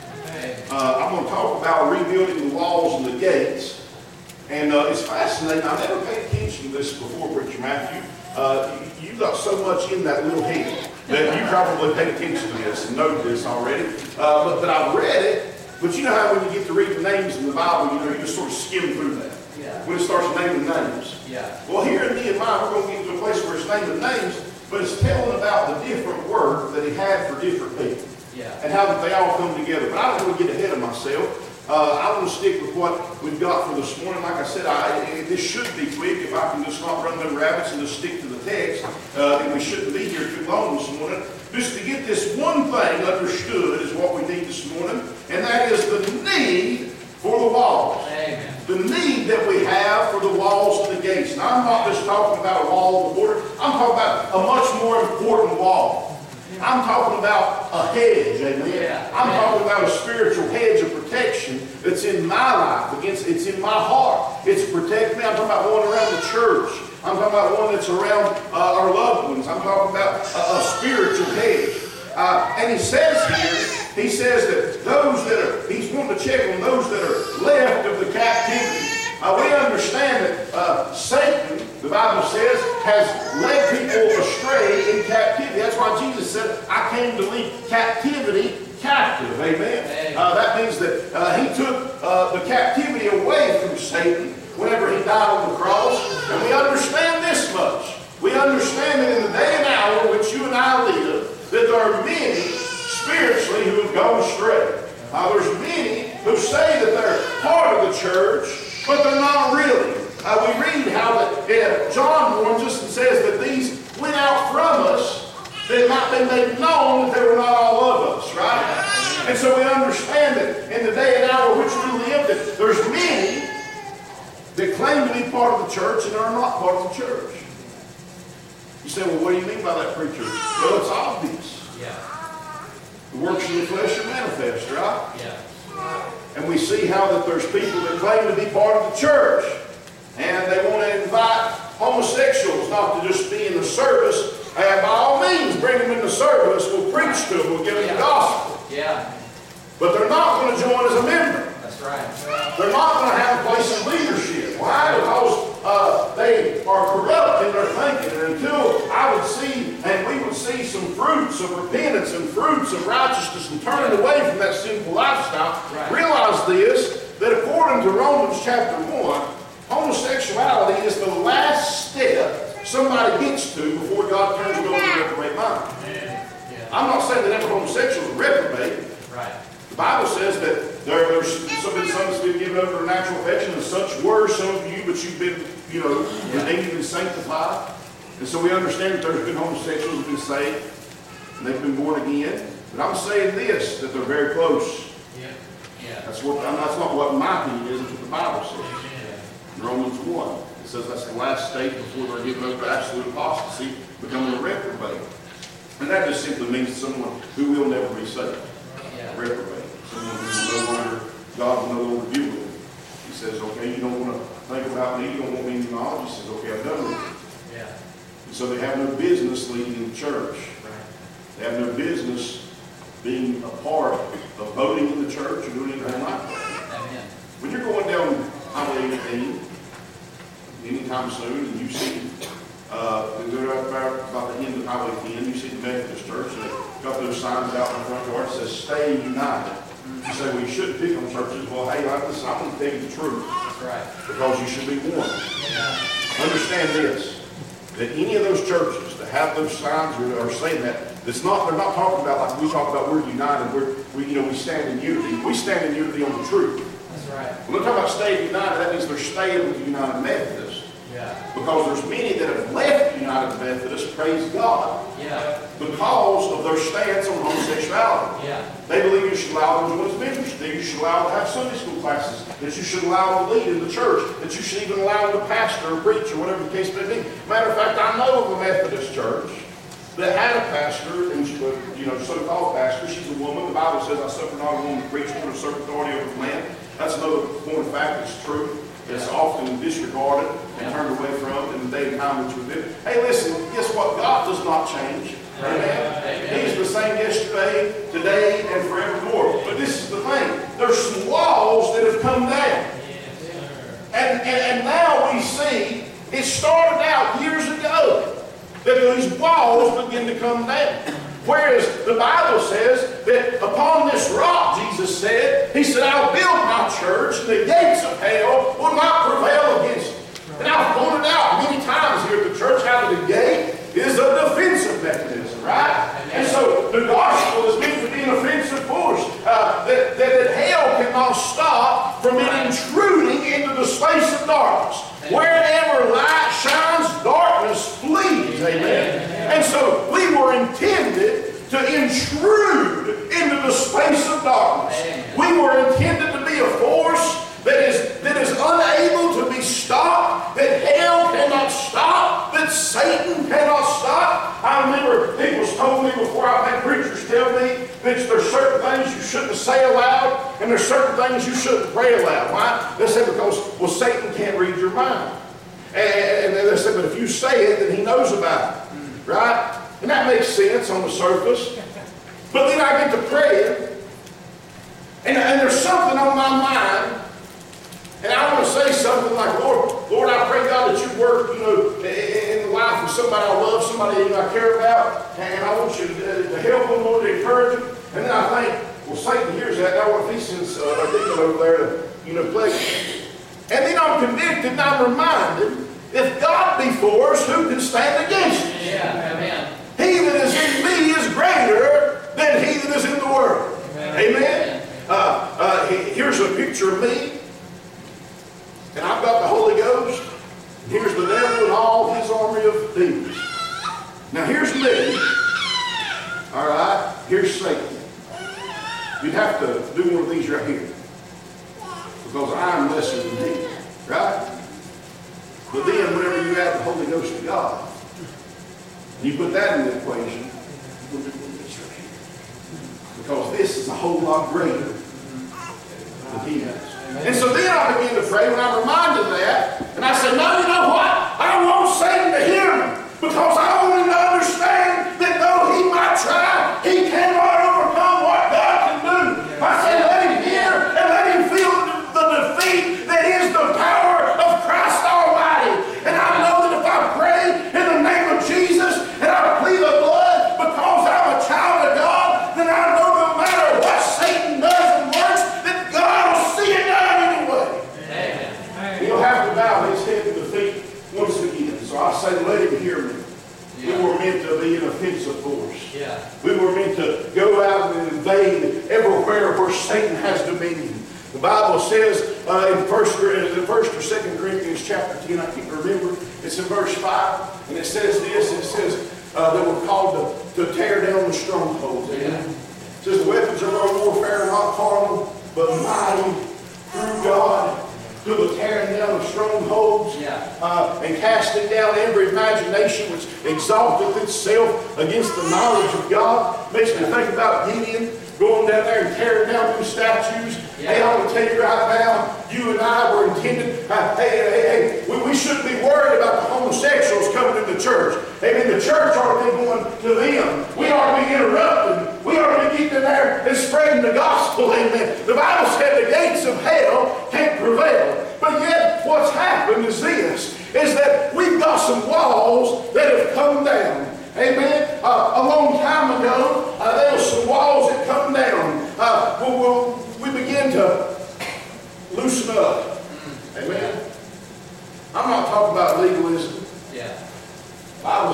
I'm going to talk about rebuilding the walls and the gates. And it's fascinating. I never paid attention to this before, Preacher Matthew. You've got so much in that little head that you probably paid attention to this and know this already. But I've read it. But you know how when you get to read the names in the Bible, you just sort of skim through that. Yeah. When it starts naming names. Yeah. Well, here in Nehemiah, we're going to get to a place where it's naming names, but it's telling about the different work that he had for different people. Yeah. And how that they all come together. But I don't want to get ahead of myself. I want to stick with what we've got for this morning. Like I said, this should be quick. If I can just not run them rabbits and just stick to the text, then we shouldn't be here too long this morning. Just to get this one thing understood is what we need this morning, and that is the need for the walls. Amen. The need that we have for the walls and the gates. Now, I'm not just talking about a wall on the border. I'm talking about a much more important wall. I'm talking about a hedge, amen? Yeah. I'm talking about a spiritual hedge of protection that's in my life, it's in my heart. It's to protect me. I'm talking about one around the church. I'm talking about one that's around our loved ones. I'm talking about a spiritual hedge. And he says that those that are, he's wanting to check on those that are left of the captivity. We understand that Satan, the Bible says, has led people astray in captivity. That's why Jesus said, I came to lead captivity captive. Amen. That means that he took the captivity away from Satan whenever he died on the cross. And we understand this much. We understand that in the day and hour which you and I live, that there are many spiritually who have gone astray. There's many who say that they're part of the church, but they're not really. We read how that John warns us and says that these went out from us that it might be made known that they were not all of us, right? And so we understand that in the day and hour which we live, that there's many that claim to be part of the church and are not part of the church. You say, well, what do you mean by that, preacher? Well, it's obvious. Yeah. The works of the flesh are manifest, right? Yeah. And we see how that there's people that claim to be part of the church, and they want to invite homosexuals not to just be in the service, and by all means bring them in the service, we'll preach to them, we'll give them the gospel. Yeah. But they're not going to join as a member. That's right. They're not going to have a place of leadership. Why? Because they are corrupt in their thinking. And until I would see, and we would see some fruits of repentance and fruits of righteousness and turning away from that sinful lifestyle, realize this, that according to Romans chapter 1, homosexuality is the last step somebody gets to before God turns them over to the reprobate mind. Yeah. I'm not saying that every homosexual is reprobate. Right. The Bible says that there's some that's been given over to natural affection, and such were some of you, but you've been, redeemed and sanctified. And so we understand that there's been homosexuals who've been saved, and they've been born again. But I'm saying this, that they're very close. Yeah. Yeah. That's not what my opinion is, it's what the Bible says. Yeah. In Romans 1, it says that's the last state before they're given over to absolute apostasy, becoming a reprobate. And that just simply means someone who will never be saved. Yeah. Reprobate. Someone who will no longer, God will no longer deal with him. He says, okay, you don't want to think about me, you don't want me in your knowledge. He says, okay, I'm done with you. Yeah. And so they have no business leading in the church. Right. They have no business being a part of voting in the church or doing anything like that. Amen. When you're going down Highway 18 anytime soon, and you see, they're about the end of Highway 10, you see the Methodist church, and they've got those signs out in the front yard that says, "Stay united." You say, well, you shouldn't pick on churches. Well, hey, listen, I'm going to tell you the truth. That's right. Because you should be one. Yeah. Understand this, that any of those churches that have those signs or are saying that. It's not, they're not talking about like we talk about we're united, we stand in unity. We stand in unity on the truth. That's right. When they talk about staying united, that means they're staying with the United Methodists. Yeah. Because there's many that have left United Methodist, praise God, Yeah. because of their stance on homosexuality. Yeah. They believe you should allow them to join members, that you should allow them to have Sunday school classes, that you should allow them to lead in the church, that you should even allow them to pastor or preach or whatever the case may be. Matter of fact, I know of a Methodist church that had a pastor, and so-called pastor. She's a woman. The Bible says, I suffer not a woman to preach or to serve authority over the man. That's another point of fact that's true. It's often disregarded and turned away from in the day and time which we live. Hey, listen, guess what? God does not change. Amen. He's the same yesterday, today, and forevermore. But this is the thing. There's some walls that have come down. And now we see, it started out years ago, that these walls begin to come down. Whereas the Bible says that upon this rock, Jesus said, He said, I'll build my church, and the gates of hell will not prevail against it. And I've pointed out many times here at the church how the gate is a defensive mechanism, right? And so the gospel is meant to be an offensive force, that hell cannot stop from it intruding into the space of darkness. Wherever light shines, darkness flees. Amen. And so we were intended to intrude into the space of darkness. We were intended to be a force that is unable to be stopped, that hell cannot stop, that Satan cannot stop. I remember people told me before, I've had preachers tell me that there's certain things you shouldn't say aloud, and there's certain things you shouldn't pray aloud. Why? They say because, well, Satan can't read your mind. And they say, but if you say it, then he knows about it. Right? And that makes sense on the surface. But then I get to praying, and there's something on my mind, and I want to say something like, Lord, I pray, God, that you work, in the life of somebody I love, somebody I care about, and I want you to help them, Lord, to encourage them. And then I think, well, Satan hears that. Now what if he sends a demon over there to plague me? And then I'm convicted and I'm reminded, if God be for us, who can stand against us? Yeah, amen. He that is in me is greater than he that is in the world. Amen. Here's a picture of me. And I've got the Holy Ghost. And here's the devil and all his army of demons. Now here's me. All right. Here's Satan. You'd have to do one of these right here. Because I'm lesser than he. Right? But then whenever you add the Holy Ghost to God, you put that in the equation, because this is a whole lot greater than he is. And so then I begin to pray when I'm reminded of that, and I say, no, you know what? I want Satan to hear me, because I want him to understand that though he might try, he cannot overcome what God can do. I say, let him hear and let him feel the defeat that is the power of Christ Almighty. And I know that if I pray in the name of Jesus and I plead the blood because I'm a child of God, then I know no matter what Satan does and works, that God will see it done anyway. Amen. He'll have to bow his head to defeat once again. So I say, let him hear me. We were meant to be an offensive force. Yeah. We were meant to go out and invade everywhere where Satan has dominion. The Bible says in 1st or 2nd Corinthians chapter 10, I can't remember, it's in verse 5, and it says this, it says that we're called to tear down the strongholds. Amen. It says the weapons of our warfare are not carnal, but mighty through God, to the tearing down of strongholds, and casting down every imagination which exalteth itself against the knowledge of God. Makes me think about Gideon going down there and tearing down those statues. Hey, I want to tell you right now, you and I were intended, we shouldn't be worried about the homosexuals coming to the church. Amen. The church ought to be going to them. We ought to be interrupting. We ought to be getting in there and spreading the gospel. Amen. The Bible said the gates of hell can't prevail. But yet what's happened is this, is that we've got some walls that have come down. Amen. A long time ago, there were some walls that come down. We begin to loosen up. Amen. I'm not talking about legalism. Yeah. The Bible says he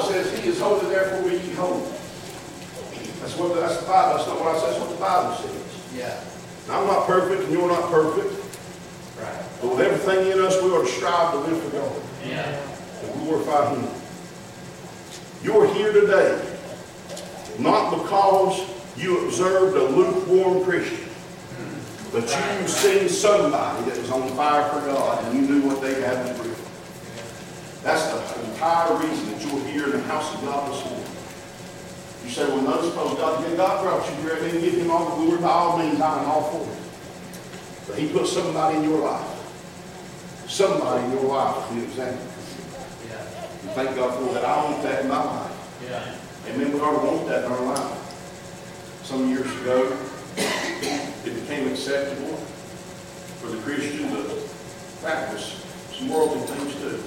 is holy, therefore be ye holy. That's the Bible. That's not what I said. That's what the Bible says. Yeah. Now, I'm not perfect, and you're not perfect. Right. But with everything in us, we ought to strive to live for God. Yeah. And glorify Him. You're here today, not because you observed a lukewarm Christian, but you seen somebody that was on fire for God, and you knew what they had to bring. That's the entire reason that you're here in the house of God this morning. You say, well, no, suppose God brought you here, and then give Him all the glory. By all means, I'm all for it. But He put somebody in your life. Somebody in your life to be examined. Yeah. And thank God for that. I want that in my life. Yeah. Amen. We ought to want that in our life. Some years ago, it became acceptable for the Christian to practice some worldly things too.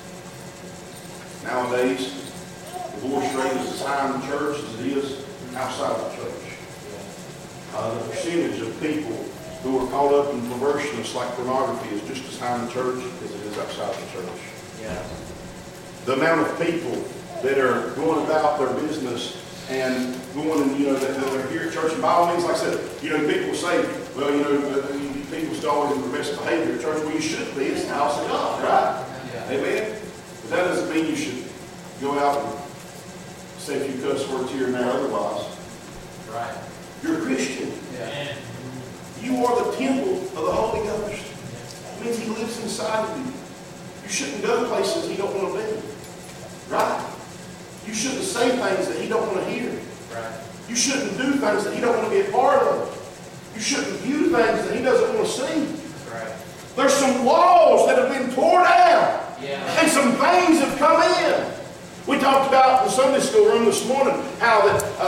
Nowadays, divorce rate is as high in the church as it is outside the church. The percentage of people who are caught up in perverseness like pornography is just as high in the church as it is outside the church. Yeah. The amount of people that are going about their business and going and, that they're here at church, and by all means, like I said, people say, well, people still always in the best behavior at church. Well, you should be. It's the house of God, right? Yeah. Amen? But that doesn't mean you should go out and say a few cuss words here and there otherwise. Right. You're a Christian. Yeah. You are the temple of the Holy Ghost. It means He lives inside of you. You shouldn't go places He don't want to be. Right? You shouldn't say things that He don't want to hear. Right. You shouldn't do things that He don't want to be a part of. You shouldn't view things that He doesn't want to see. Right. There's some walls that have been torn down. Yeah. And some things have come in. We talked about in the Sunday school room this morning how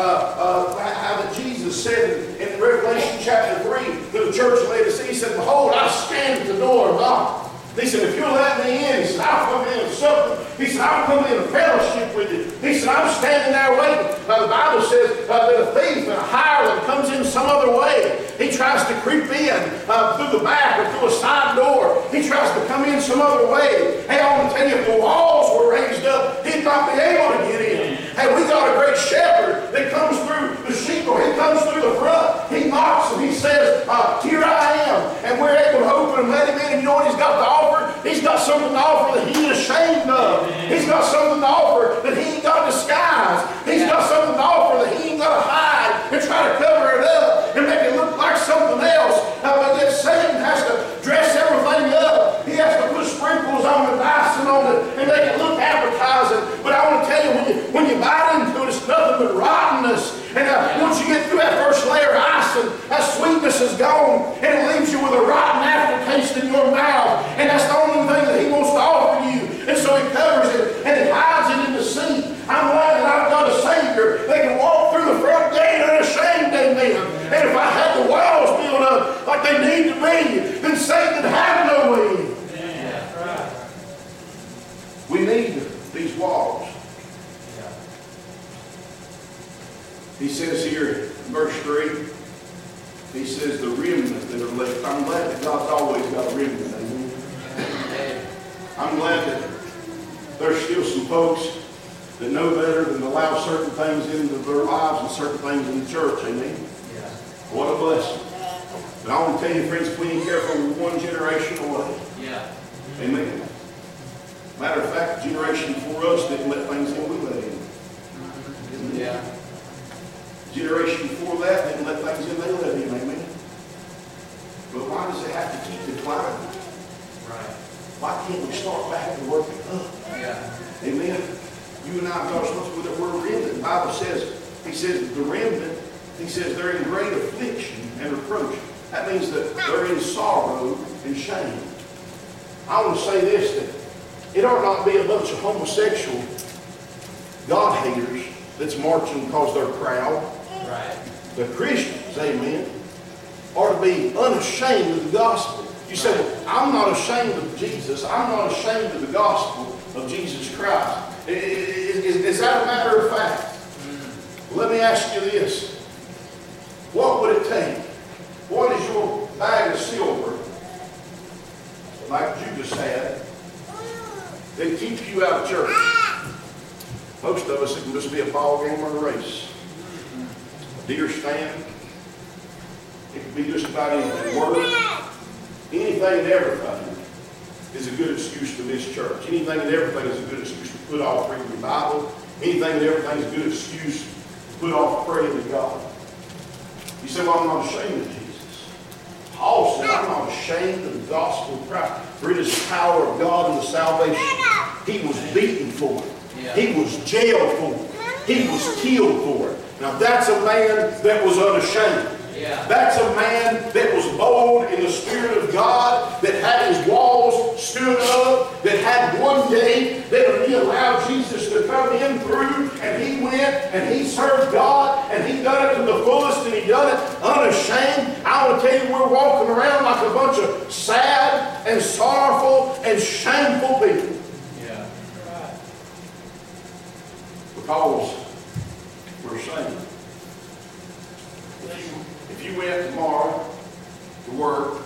that Jesus said in Revelation chapter 3 to the church of Laodicea, He said, behold, I stand at the door and knock. He said, if you'll let me in, He said, I'll come in and supper. He said, I'll come in and fellowship with you. He said, I'm standing there waiting. The Bible says that a thief and a hireling comes in some other way. He tries to creep in through the back or through a side door. He tries to come in some other way. Hey, I want to tell you, if the walls were raised up, he'd not be able to get in. Hey, we got a great shepherd that comes through the sheep door. He comes through the front. He knocks and He says, here I am. And we're able to open and let Him in. And you know what He's got to offer? He's got something to offer that He ain't ashamed of. He's got something to offer that He ain't got to disguise. He's got something to offer that He ain't got to hide and try to cover it up and make it look like something else. But yet Satan has to dress everything up. He has to put sprinkles on it, icing on it, and make it look appetizing. But I want to tell you, when you bite into it, it's nothing but rottenness. And once you get through that first layer of icing, that sweetness is gone, and it leaves you with a rotten aftertaste in your mouth. And that's the only thing that He wants to offer you. And so He covers it, and He hides it in the seat. I'm glad that I've got a Savior that can walk through the front gate unashamed, amen. And if I had the walls built up like they need to be, then Satan would have no way. Yeah. Right. We need these walls. Yeah. He says here in verse 3, He says the remnant that are left. I'm glad that God's always got a remnant. Amen. I'm glad that there's still some folks that know better than to allow certain things into their lives and certain things in the church. Amen. Yeah. What a blessing. But I want to tell you, friends, if we ain't careful, we're one generation away. Yeah. Amen. Matter of fact, the generation before us didn't let things in, we let in. Yeah. The generation before that didn't let things in, they let in. Amen. But why does it have to keep declining? Right. Why can't we start back and work it up? Yeah. Amen. You and I are supposed to be the word remnant. The Bible says, He says, the remnant, He says they're in great affliction and reproach. That means that they're in sorrow and shame. I want to say this, that it ought not be a bunch of homosexual God haters that's marching because they're proud. Right. The Christians, amen, are to be unashamed of the gospel. You say, well, I'm not ashamed of Jesus. I'm not ashamed of the gospel of Jesus Christ. Is that a matter of fact? Let me ask you this. What would it take? What is your bag of silver, like Judas had, that keeps you out of church? Most of us, it can just be a ball game or a race. A deer stand. It could be just about anything. Work. Anything and everything is a good excuse to miss church. Anything and everything is a good excuse to put off reading the Bible. Anything and everything is a good excuse to put off praying to God. You say, well, I'm not ashamed of Jesus. Paul said, I'm not ashamed of the gospel of Christ, for it is the power of God and the salvation. He was beaten for it. Yeah. He was jailed for it. He was killed for it. Now that's a man that was unashamed. Yeah. That's a man that was bold in the Spirit of God, that had his walls stood up, that had one day that he allowed Jesus to come in through, and he went and he served God, and he done it to the fullest, and he done it unashamed. I want to tell you, we're walking around like a bunch of sad and sorrowful and shameful people. Yeah. Because we're ashamed. If you went tomorrow to work,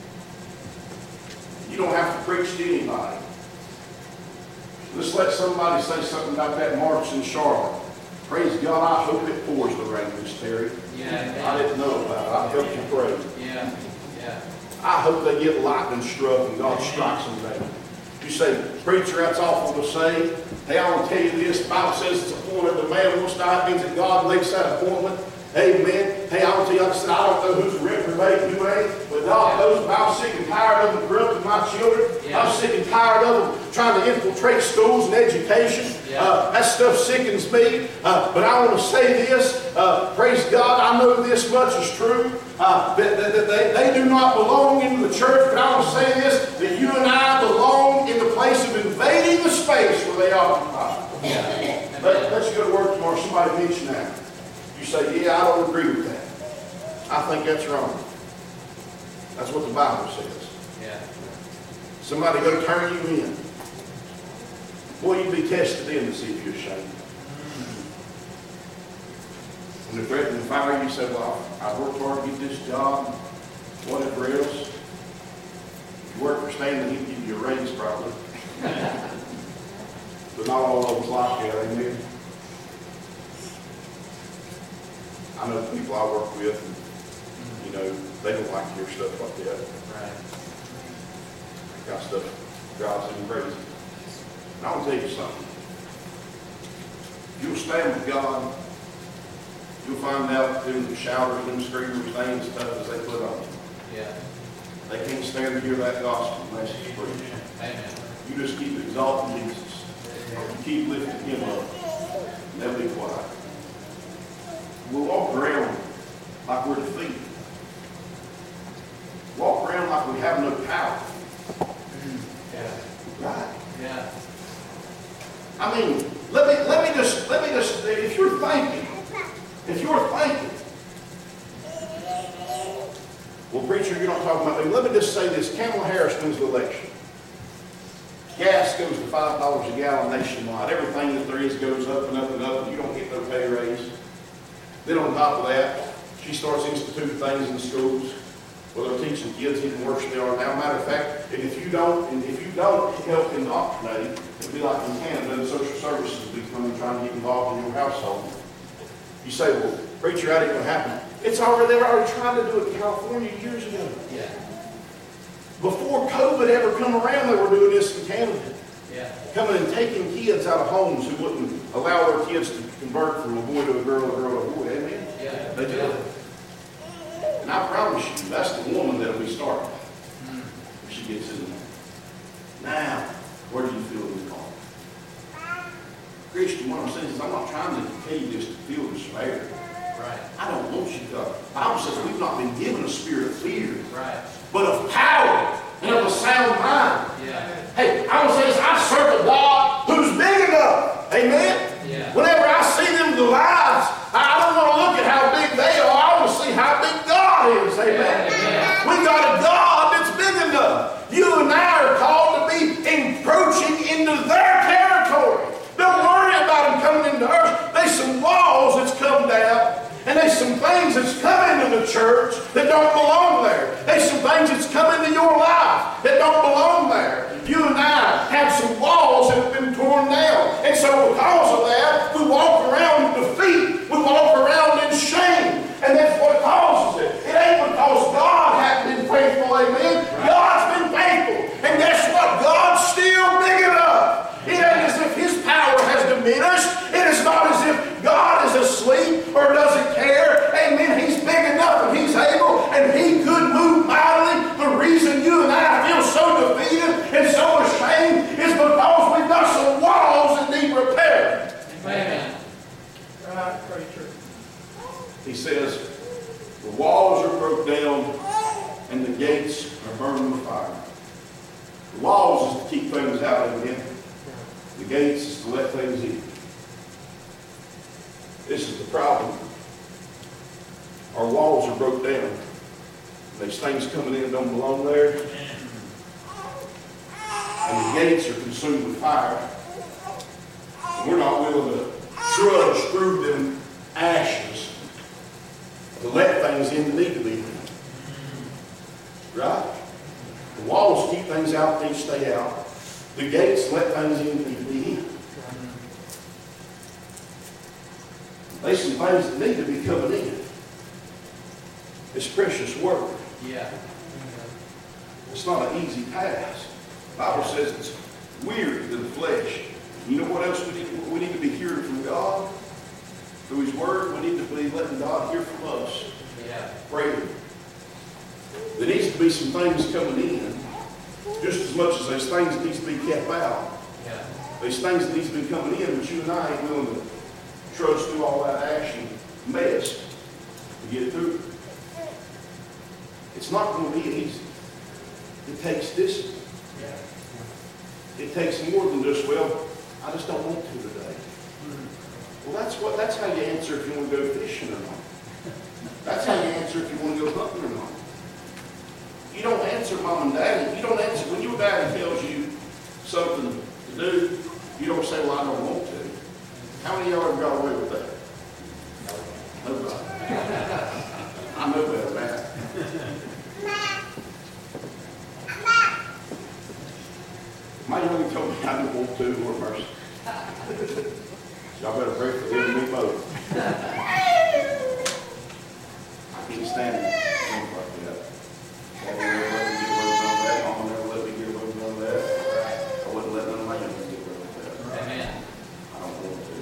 you don't have to preach to anybody. Let's let somebody say something about that march in Charlotte. Praise God, I hope it pours the rain, Miss Terry. Yeah. I didn't know about it. I helped you pray. Yeah. Yeah. I hope they get lightning struck and God strikes them down. You say, preacher, that's awful to say. Hey, I want to tell you this. The Bible says it's appointed the man once died. It means that God makes that appointment. Amen. Hey, I want to tell you, like I said, I don't know who's a reprobate and who ain't, but God knows. I'm sick and tired of them corrupting my children. Yeah. I'm sick and tired of them trying to infiltrate schools and education. Yeah. That stuff sickens me. But I want to say this. Praise God, I know this much is true. That they do not belong in the church, but I want to say this, that you and I belong in the place of invading the space where they occupy. Yeah. Let's go to work tomorrow. Somebody meet you now. You say, yeah, I don't agree with that. I think that's wrong. That's what the Bible says. Yeah. Somebody go turn you in. Boy, you'd be tested in to see if you're ashamed. When they're threatening to fire you, you say, well, I worked hard to get this job, whatever else. If you work for Stanley, he'd give you a raise probably. But not all of them's like that, amen. I know the people I work with, and, you know, they don't like to hear stuff like that. Right. Got stuff drives them crazy. And I want to tell you something. If you'll stand with God, you'll find out through the shouters and screamers, things, stuff as they put on you. Yeah. They can't stand to hear that gospel message preached. Amen. You just keep exalting Jesus. You keep lifting him up. And they'll be quiet. We'll walk around like we're defeated. Walk around like we have no power. Yeah. Right? Yeah. I mean, let me just, if you're thinking, well, preacher, you're not talking about me. Let me just say this. Kamala Harris wins the election. Gas goes to $5 a gallon nationwide. Everything that there is goes up and up and up, and you don't get no pay raise. Then on top of that, she starts instituting things in schools where they're teaching kids even worse than they are now. Matter of fact, and if you don't help indoctrinate, it'll be like in Canada, and social services will be coming trying to get involved in your household. You say, well, preacher, that ain't going to happen. They were already trying to do it in California years ago. Yeah. Before COVID ever come around, they were doing this in Canada. Yeah. Coming and taking kids out of homes who wouldn't allow their kids to convert from a boy to a girl to a boy. Amen? Yeah. They did it. And I promise you, that's the woman that'll be starting when she gets in there. Now, where do you feel in the car? Christian, what I'm saying is I'm not trying to tell you this to feel despair. Right. I don't want you to. The Bible says we've not been given a spirit of fear, Right. but of power and of a sound mind. Yeah. Hey, I want to say this, I serve a God who's big enough. Amen? Yeah. Whenever I see them lives, I don't want to look at how big they are. I want to see how big God is. Amen? Yeah. We got a God that's big enough. You and I are called to be encroaching into their territory. Don't worry about them coming into ours. There's some walls that's come down. And there's some things that's come into the church that don't belong there. There's some things that's come into your life that don't belong there. You and I have some walls that have been torn down. And so because of that, we walk The walls are broke down and the gates are burned with fire. The walls is to keep things out, amen. The gates is to let things in. This is the problem. Our walls are broke down. There's things coming in that don't belong there. And the gates are consumed with fire. And we're not willing to trudge through them ashes to let things in that need to be in. Right? The walls keep things out that need to stay out. The gates let things in that need to be in. There's some things that need to be coming in. It's precious work. Yeah. It's not an easy task. The Bible says it's weary to the flesh. You know what else we need? We need to be hearing from God through His Word. We need to be letting God hear from us. Yeah. Praying. There needs to be some things coming in, just as much as there's things that needs to be kept out. Yeah. There's things that needs to be coming in, but you and I ain't willing to trudge through all that action mess to get through. It's not going to be easy. It takes discipline. It takes more than just, well, I just don't want to today. Well, that's how you answer if you want to go fishing or not. That's how you answer if you want to go hunting or not. You don't answer mom and daddy. You don't answer when your daddy tells you something to do. You don't say, well, I don't want to. How many of y'all have got away with that? Nobody. I know better than that. My young told me I don't want to, Lord mercy. Y'all better pray for them and me both. I can't stand things like that. Daddy never let me get away with none of that. Mama never let me get away with none of that. I wouldn't let none of my youngins get away with that. Amen. I don't want to.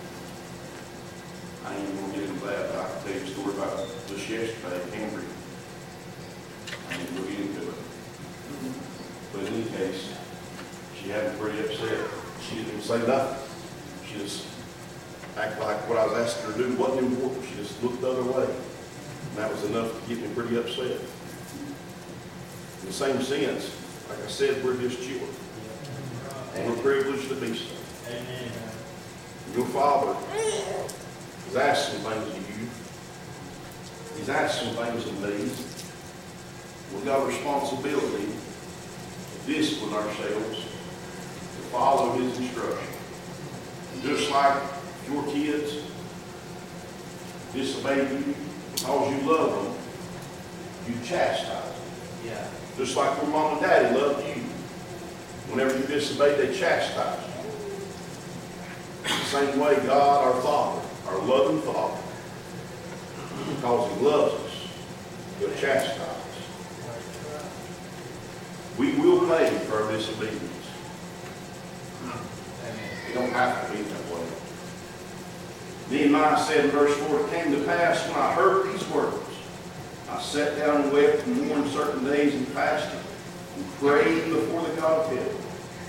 I ain't even going to get into that, but I can tell you a story about just yesterday at Cambridge. I ain't going to get into it. But in any case, she had me pretty upset. She didn't even say nothing. She just acted like what I was asking her to do wasn't important. She just looked the other way. And that was enough to get me pretty upset. In the same sense, like I said, we're just children. And we're privileged to be so. Amen. Your Father has asked some things of you. He's asked some things of me. We've got a responsibility to discipline ourselves, to follow His instruction. Just like your kids disobey you because you love them, you chastise them. Yeah. Just like your mom and daddy loved you. Whenever you disobeyed, they chastised you. The same way God, our Father, our loving Father, because He loves us, He'll chastise us. We will pay for our disobedience. It don't have to be that way. Nehemiah said in verse 4, it came to pass when I heard these words, I sat down and wept and mourned certain days and fasted and prayed before the God of heaven.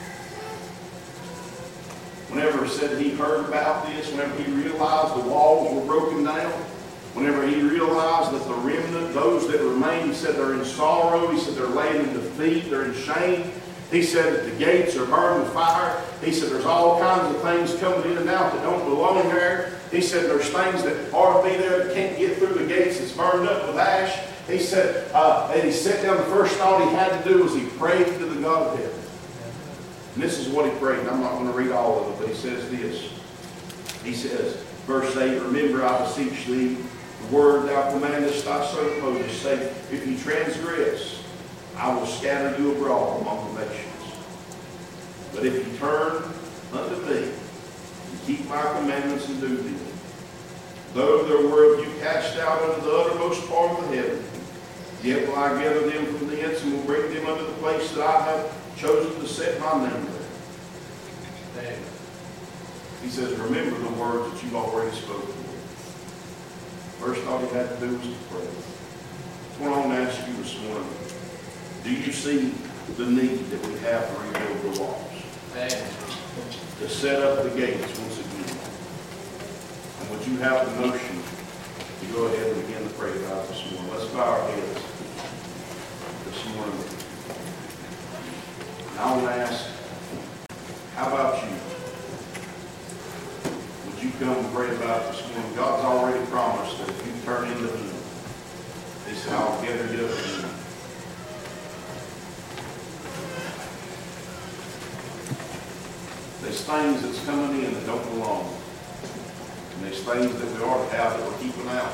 Whenever it said he heard about this, whenever he realized the walls were broken down, whenever he realized that the remnant, those that remained, he said they're in sorrow, he said they're laid in defeat, they're in shame. He said that the gates are burned with fire. He said there's all kinds of things coming in and out that don't belong there. He said there's things that ought to be there that can't get through the gates that's burned up with ash. He said, and he sat down, the first thought he had to do was he prayed to the God of heaven. And this is what he prayed. And I'm not going to read all of it, but he says this. He says, verse 8, remember, I beseech thee, the word thou commandest thy servant Moses, say, if you transgress, I will scatter you abroad among the nations. But if you turn unto me, and keep my commandments and do them, though there were of you cast out unto the uttermost part of the heaven, yet will I gather them from thence and will bring them unto the place that I have chosen to set my name there. He says, remember the words that you've already spoken. First all he had to do was to pray. What I want to ask you this morning, do you see the need that we have to rebuild the walls? To set up the gates once again. And would you have the notion to go ahead and begin to pray about this morning? gather you up again. There's things that's coming in that don't belong. And there's things that we ought to have that we're keeping out.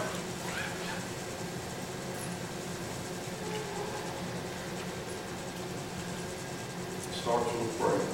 It starts with prayer.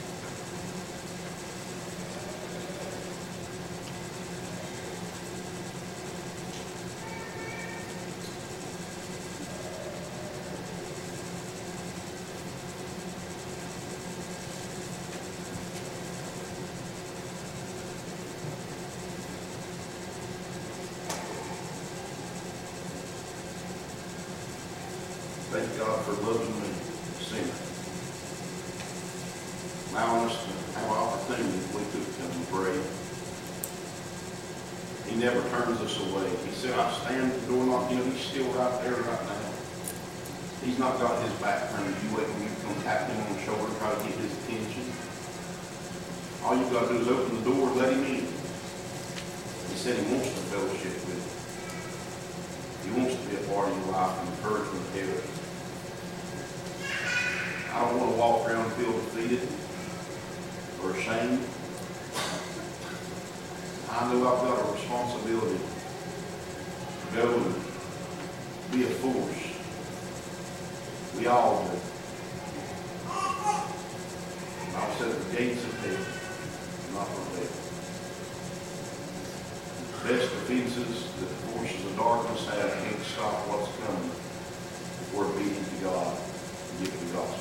Thank God for loving me, sinner. Allowing us to have opportunity if we could come and pray. He never turns us away. He said, I stand at the door knocking. He's still right there right now. He's not got his back turned. You wait when you come tap him on the shoulder and try to get his attention. All you've got to do is open the door and let him in. He said he wants to fellowship with you. He wants to be a part of your life and encouragement of heaven. I don't want to walk around and feel defeated or ashamed. I know I've got a responsibility to go and be a force. We all do. The Bible said the gates of hell not prevail. The best defenses that the forces of darkness have can't stop what's coming if we're obedient to God and give the gospel.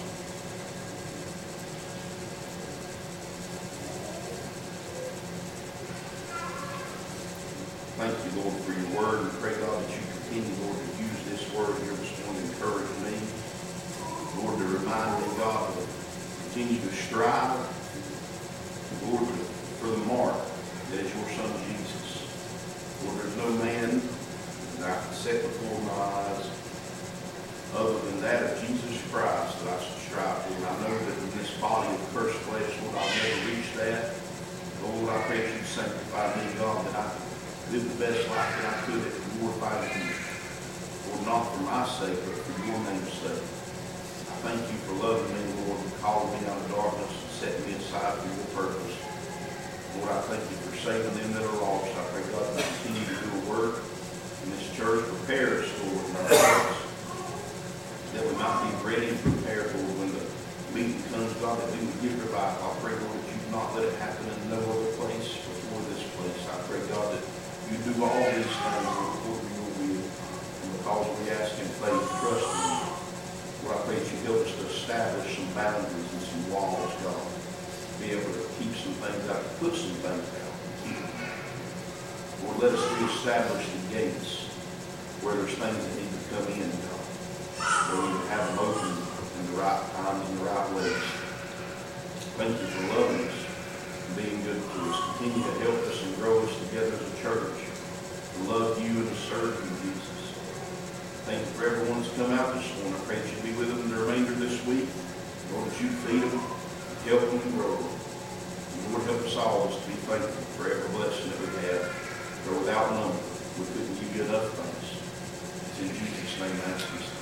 Thank you, Lord, for your word, and pray, God, that you continue, Lord, to use this word here this morning to encourage me. Lord, to remind me, God, to continue to strive, Lord, for the mark that is your Son, Jesus. Lord, there's no man that I can set before my eyes other than that of Jesus Christ that I should strive for. And I know that in this body of cursed flesh, Lord, I'll never reach that. Lord, I pray that you sanctify me, God, that I live the best life that I could at glorifying you. Lord, not for my sake, but for your name's sake. I thank you for loving me, Lord, and calling me out of darkness and setting me aside for your purpose. Lord, I thank you for saving them that are lost. I pray, God, that you continue to do a work in this church. Prepare us, Lord, in our hearts, that we might be ready and prepared, Lord, when the meeting comes, God, that we would give your life. I pray, Lord, that you do not let it happen in no other place before this place. I pray, God, that you do all these things according to your will. And because we ask in faith, trust in you. Lord, I pray that you help us to establish some boundaries and some walls, God. Be able to keep some things out, put some things out, and keep them out. Lord, let us reestablish the gates where there's things that need to come in, God. Where we can have them open in the right times and the right ways. Thank you for loving us. Being good to us. Continue to help us and grow us together as a church. To love you and to serve you, Jesus. Thank you for everyone that's come out this morning. I pray that you be with them the remainder of this week. Lord, that you feed them, help them and grow them. And Lord, help us all to be thankful for every blessing that we have. For without number, we couldn't give you enough thanks. It's in Jesus' name I ask these things.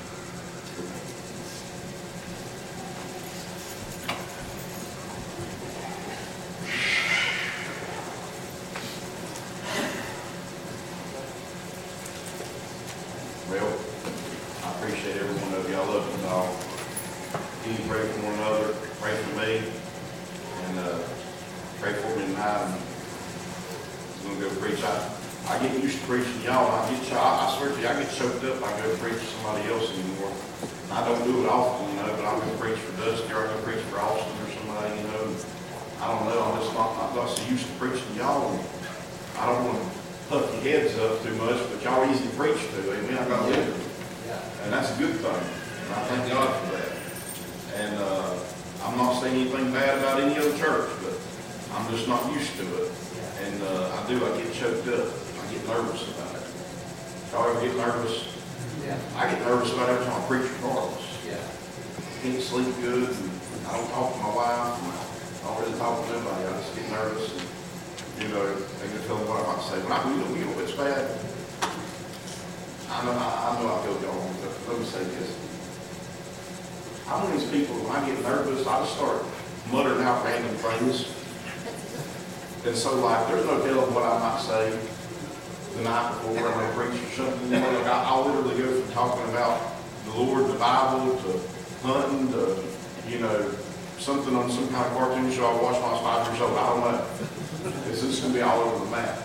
Well, I appreciate every one of you. I love you all. You pray for one another, pray for me, and pray for me tonight. I'm going to go preach. I get used to preaching to y'all. I swear to you, I get choked up. I go preach to somebody else anymore. I don't do it often, but I'll go preach for Dusty or I'll go preach for Austin or somebody, I don't know. I'm not so used to preaching to y'all. I don't want to puff your heads up too much, but y'all easy to preach to. Amen. I got liberty. And that's a good thing. And I thank God for that. And I'm not saying anything bad about any other church, but I'm just not used to it. And I get choked up. I get nervous about it. Y'all ever get nervous? Yeah. I get nervous about every time I preach regardless. Yeah. Can't sleep good, and I don't talk to my wife, and I don't really talk to nobody. I just get nervous, and they can tell me what I might say. But it's bad. I know I feel y'all wrong, but let me say this. I'm one of these people, when I get nervous, I just start muttering out random things. And so like, there's no telling what I might say the night before I'm going to preach or something. You know, like I'll literally go from talking about the Lord, the Bible, to hunting, to, you know, something on some kind of cartoon show I watched when I was 5 years old. I don't know. It's just going to be all over the map.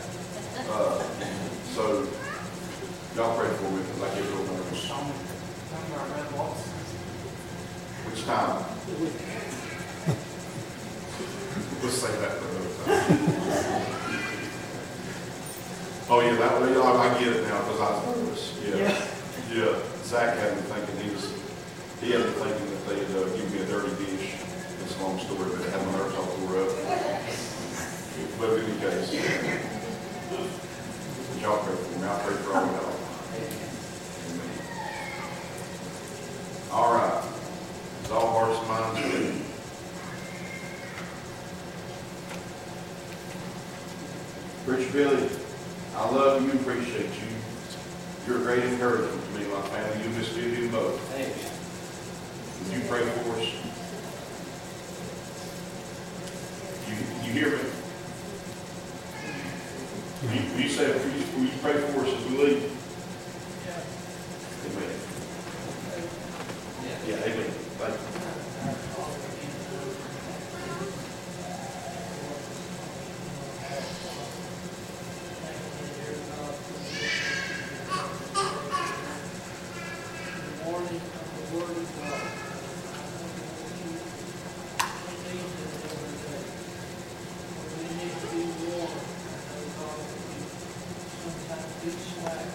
So, y'all pray for me because I get real nervous. Which time? Let's say that for another time. Oh, yeah, that way, I get it now because I was nervous. Yeah. Zach had me thinking he had me thinking that they'd give me a dirty dish. It's a long story, but it had my nerves all tore up. But in any case, y'all pray for me. I pray for all y'all. Amen. All right. It's all hearts and minds clear. Preacher Billy, I love you, appreciate you. You're a great encouragement to me and my family. You Miss Vivian both. Amen. Would you pray for us? You hear me? Will you say, will you pray for us as we leave? Amen. Yeah, amen. Thank you. Morning of the Word of God. We need to be warm. Sometimes be slack.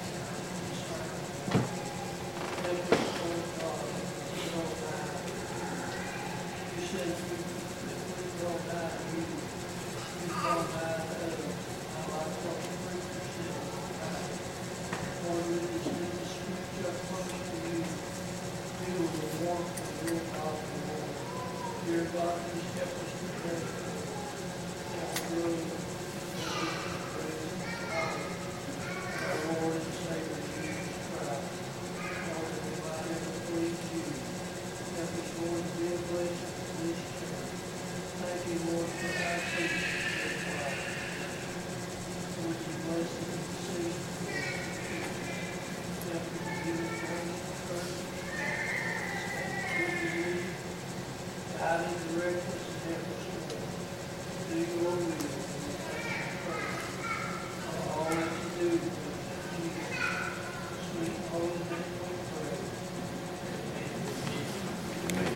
Help us, Lord God. We don't die. You said if we don't die, you don't die to others. I like what the preacher said. Lord, we just need to speak up close to you. Feel the warmth of your God, Lord. Dear God, please help us to pray. Help us really our Lord and Savior Jesus Christ. Lord, that we might ever please you. Help us, Lord, to be a blessing to this church. Thank you, Lord, for our teaching, Lord God. Lord, you bless us to see. Help us to give us grace and courage. Guide and direct us and help us, Lord. Do your will. We thank you for all that you do. In Jesus' sweet holy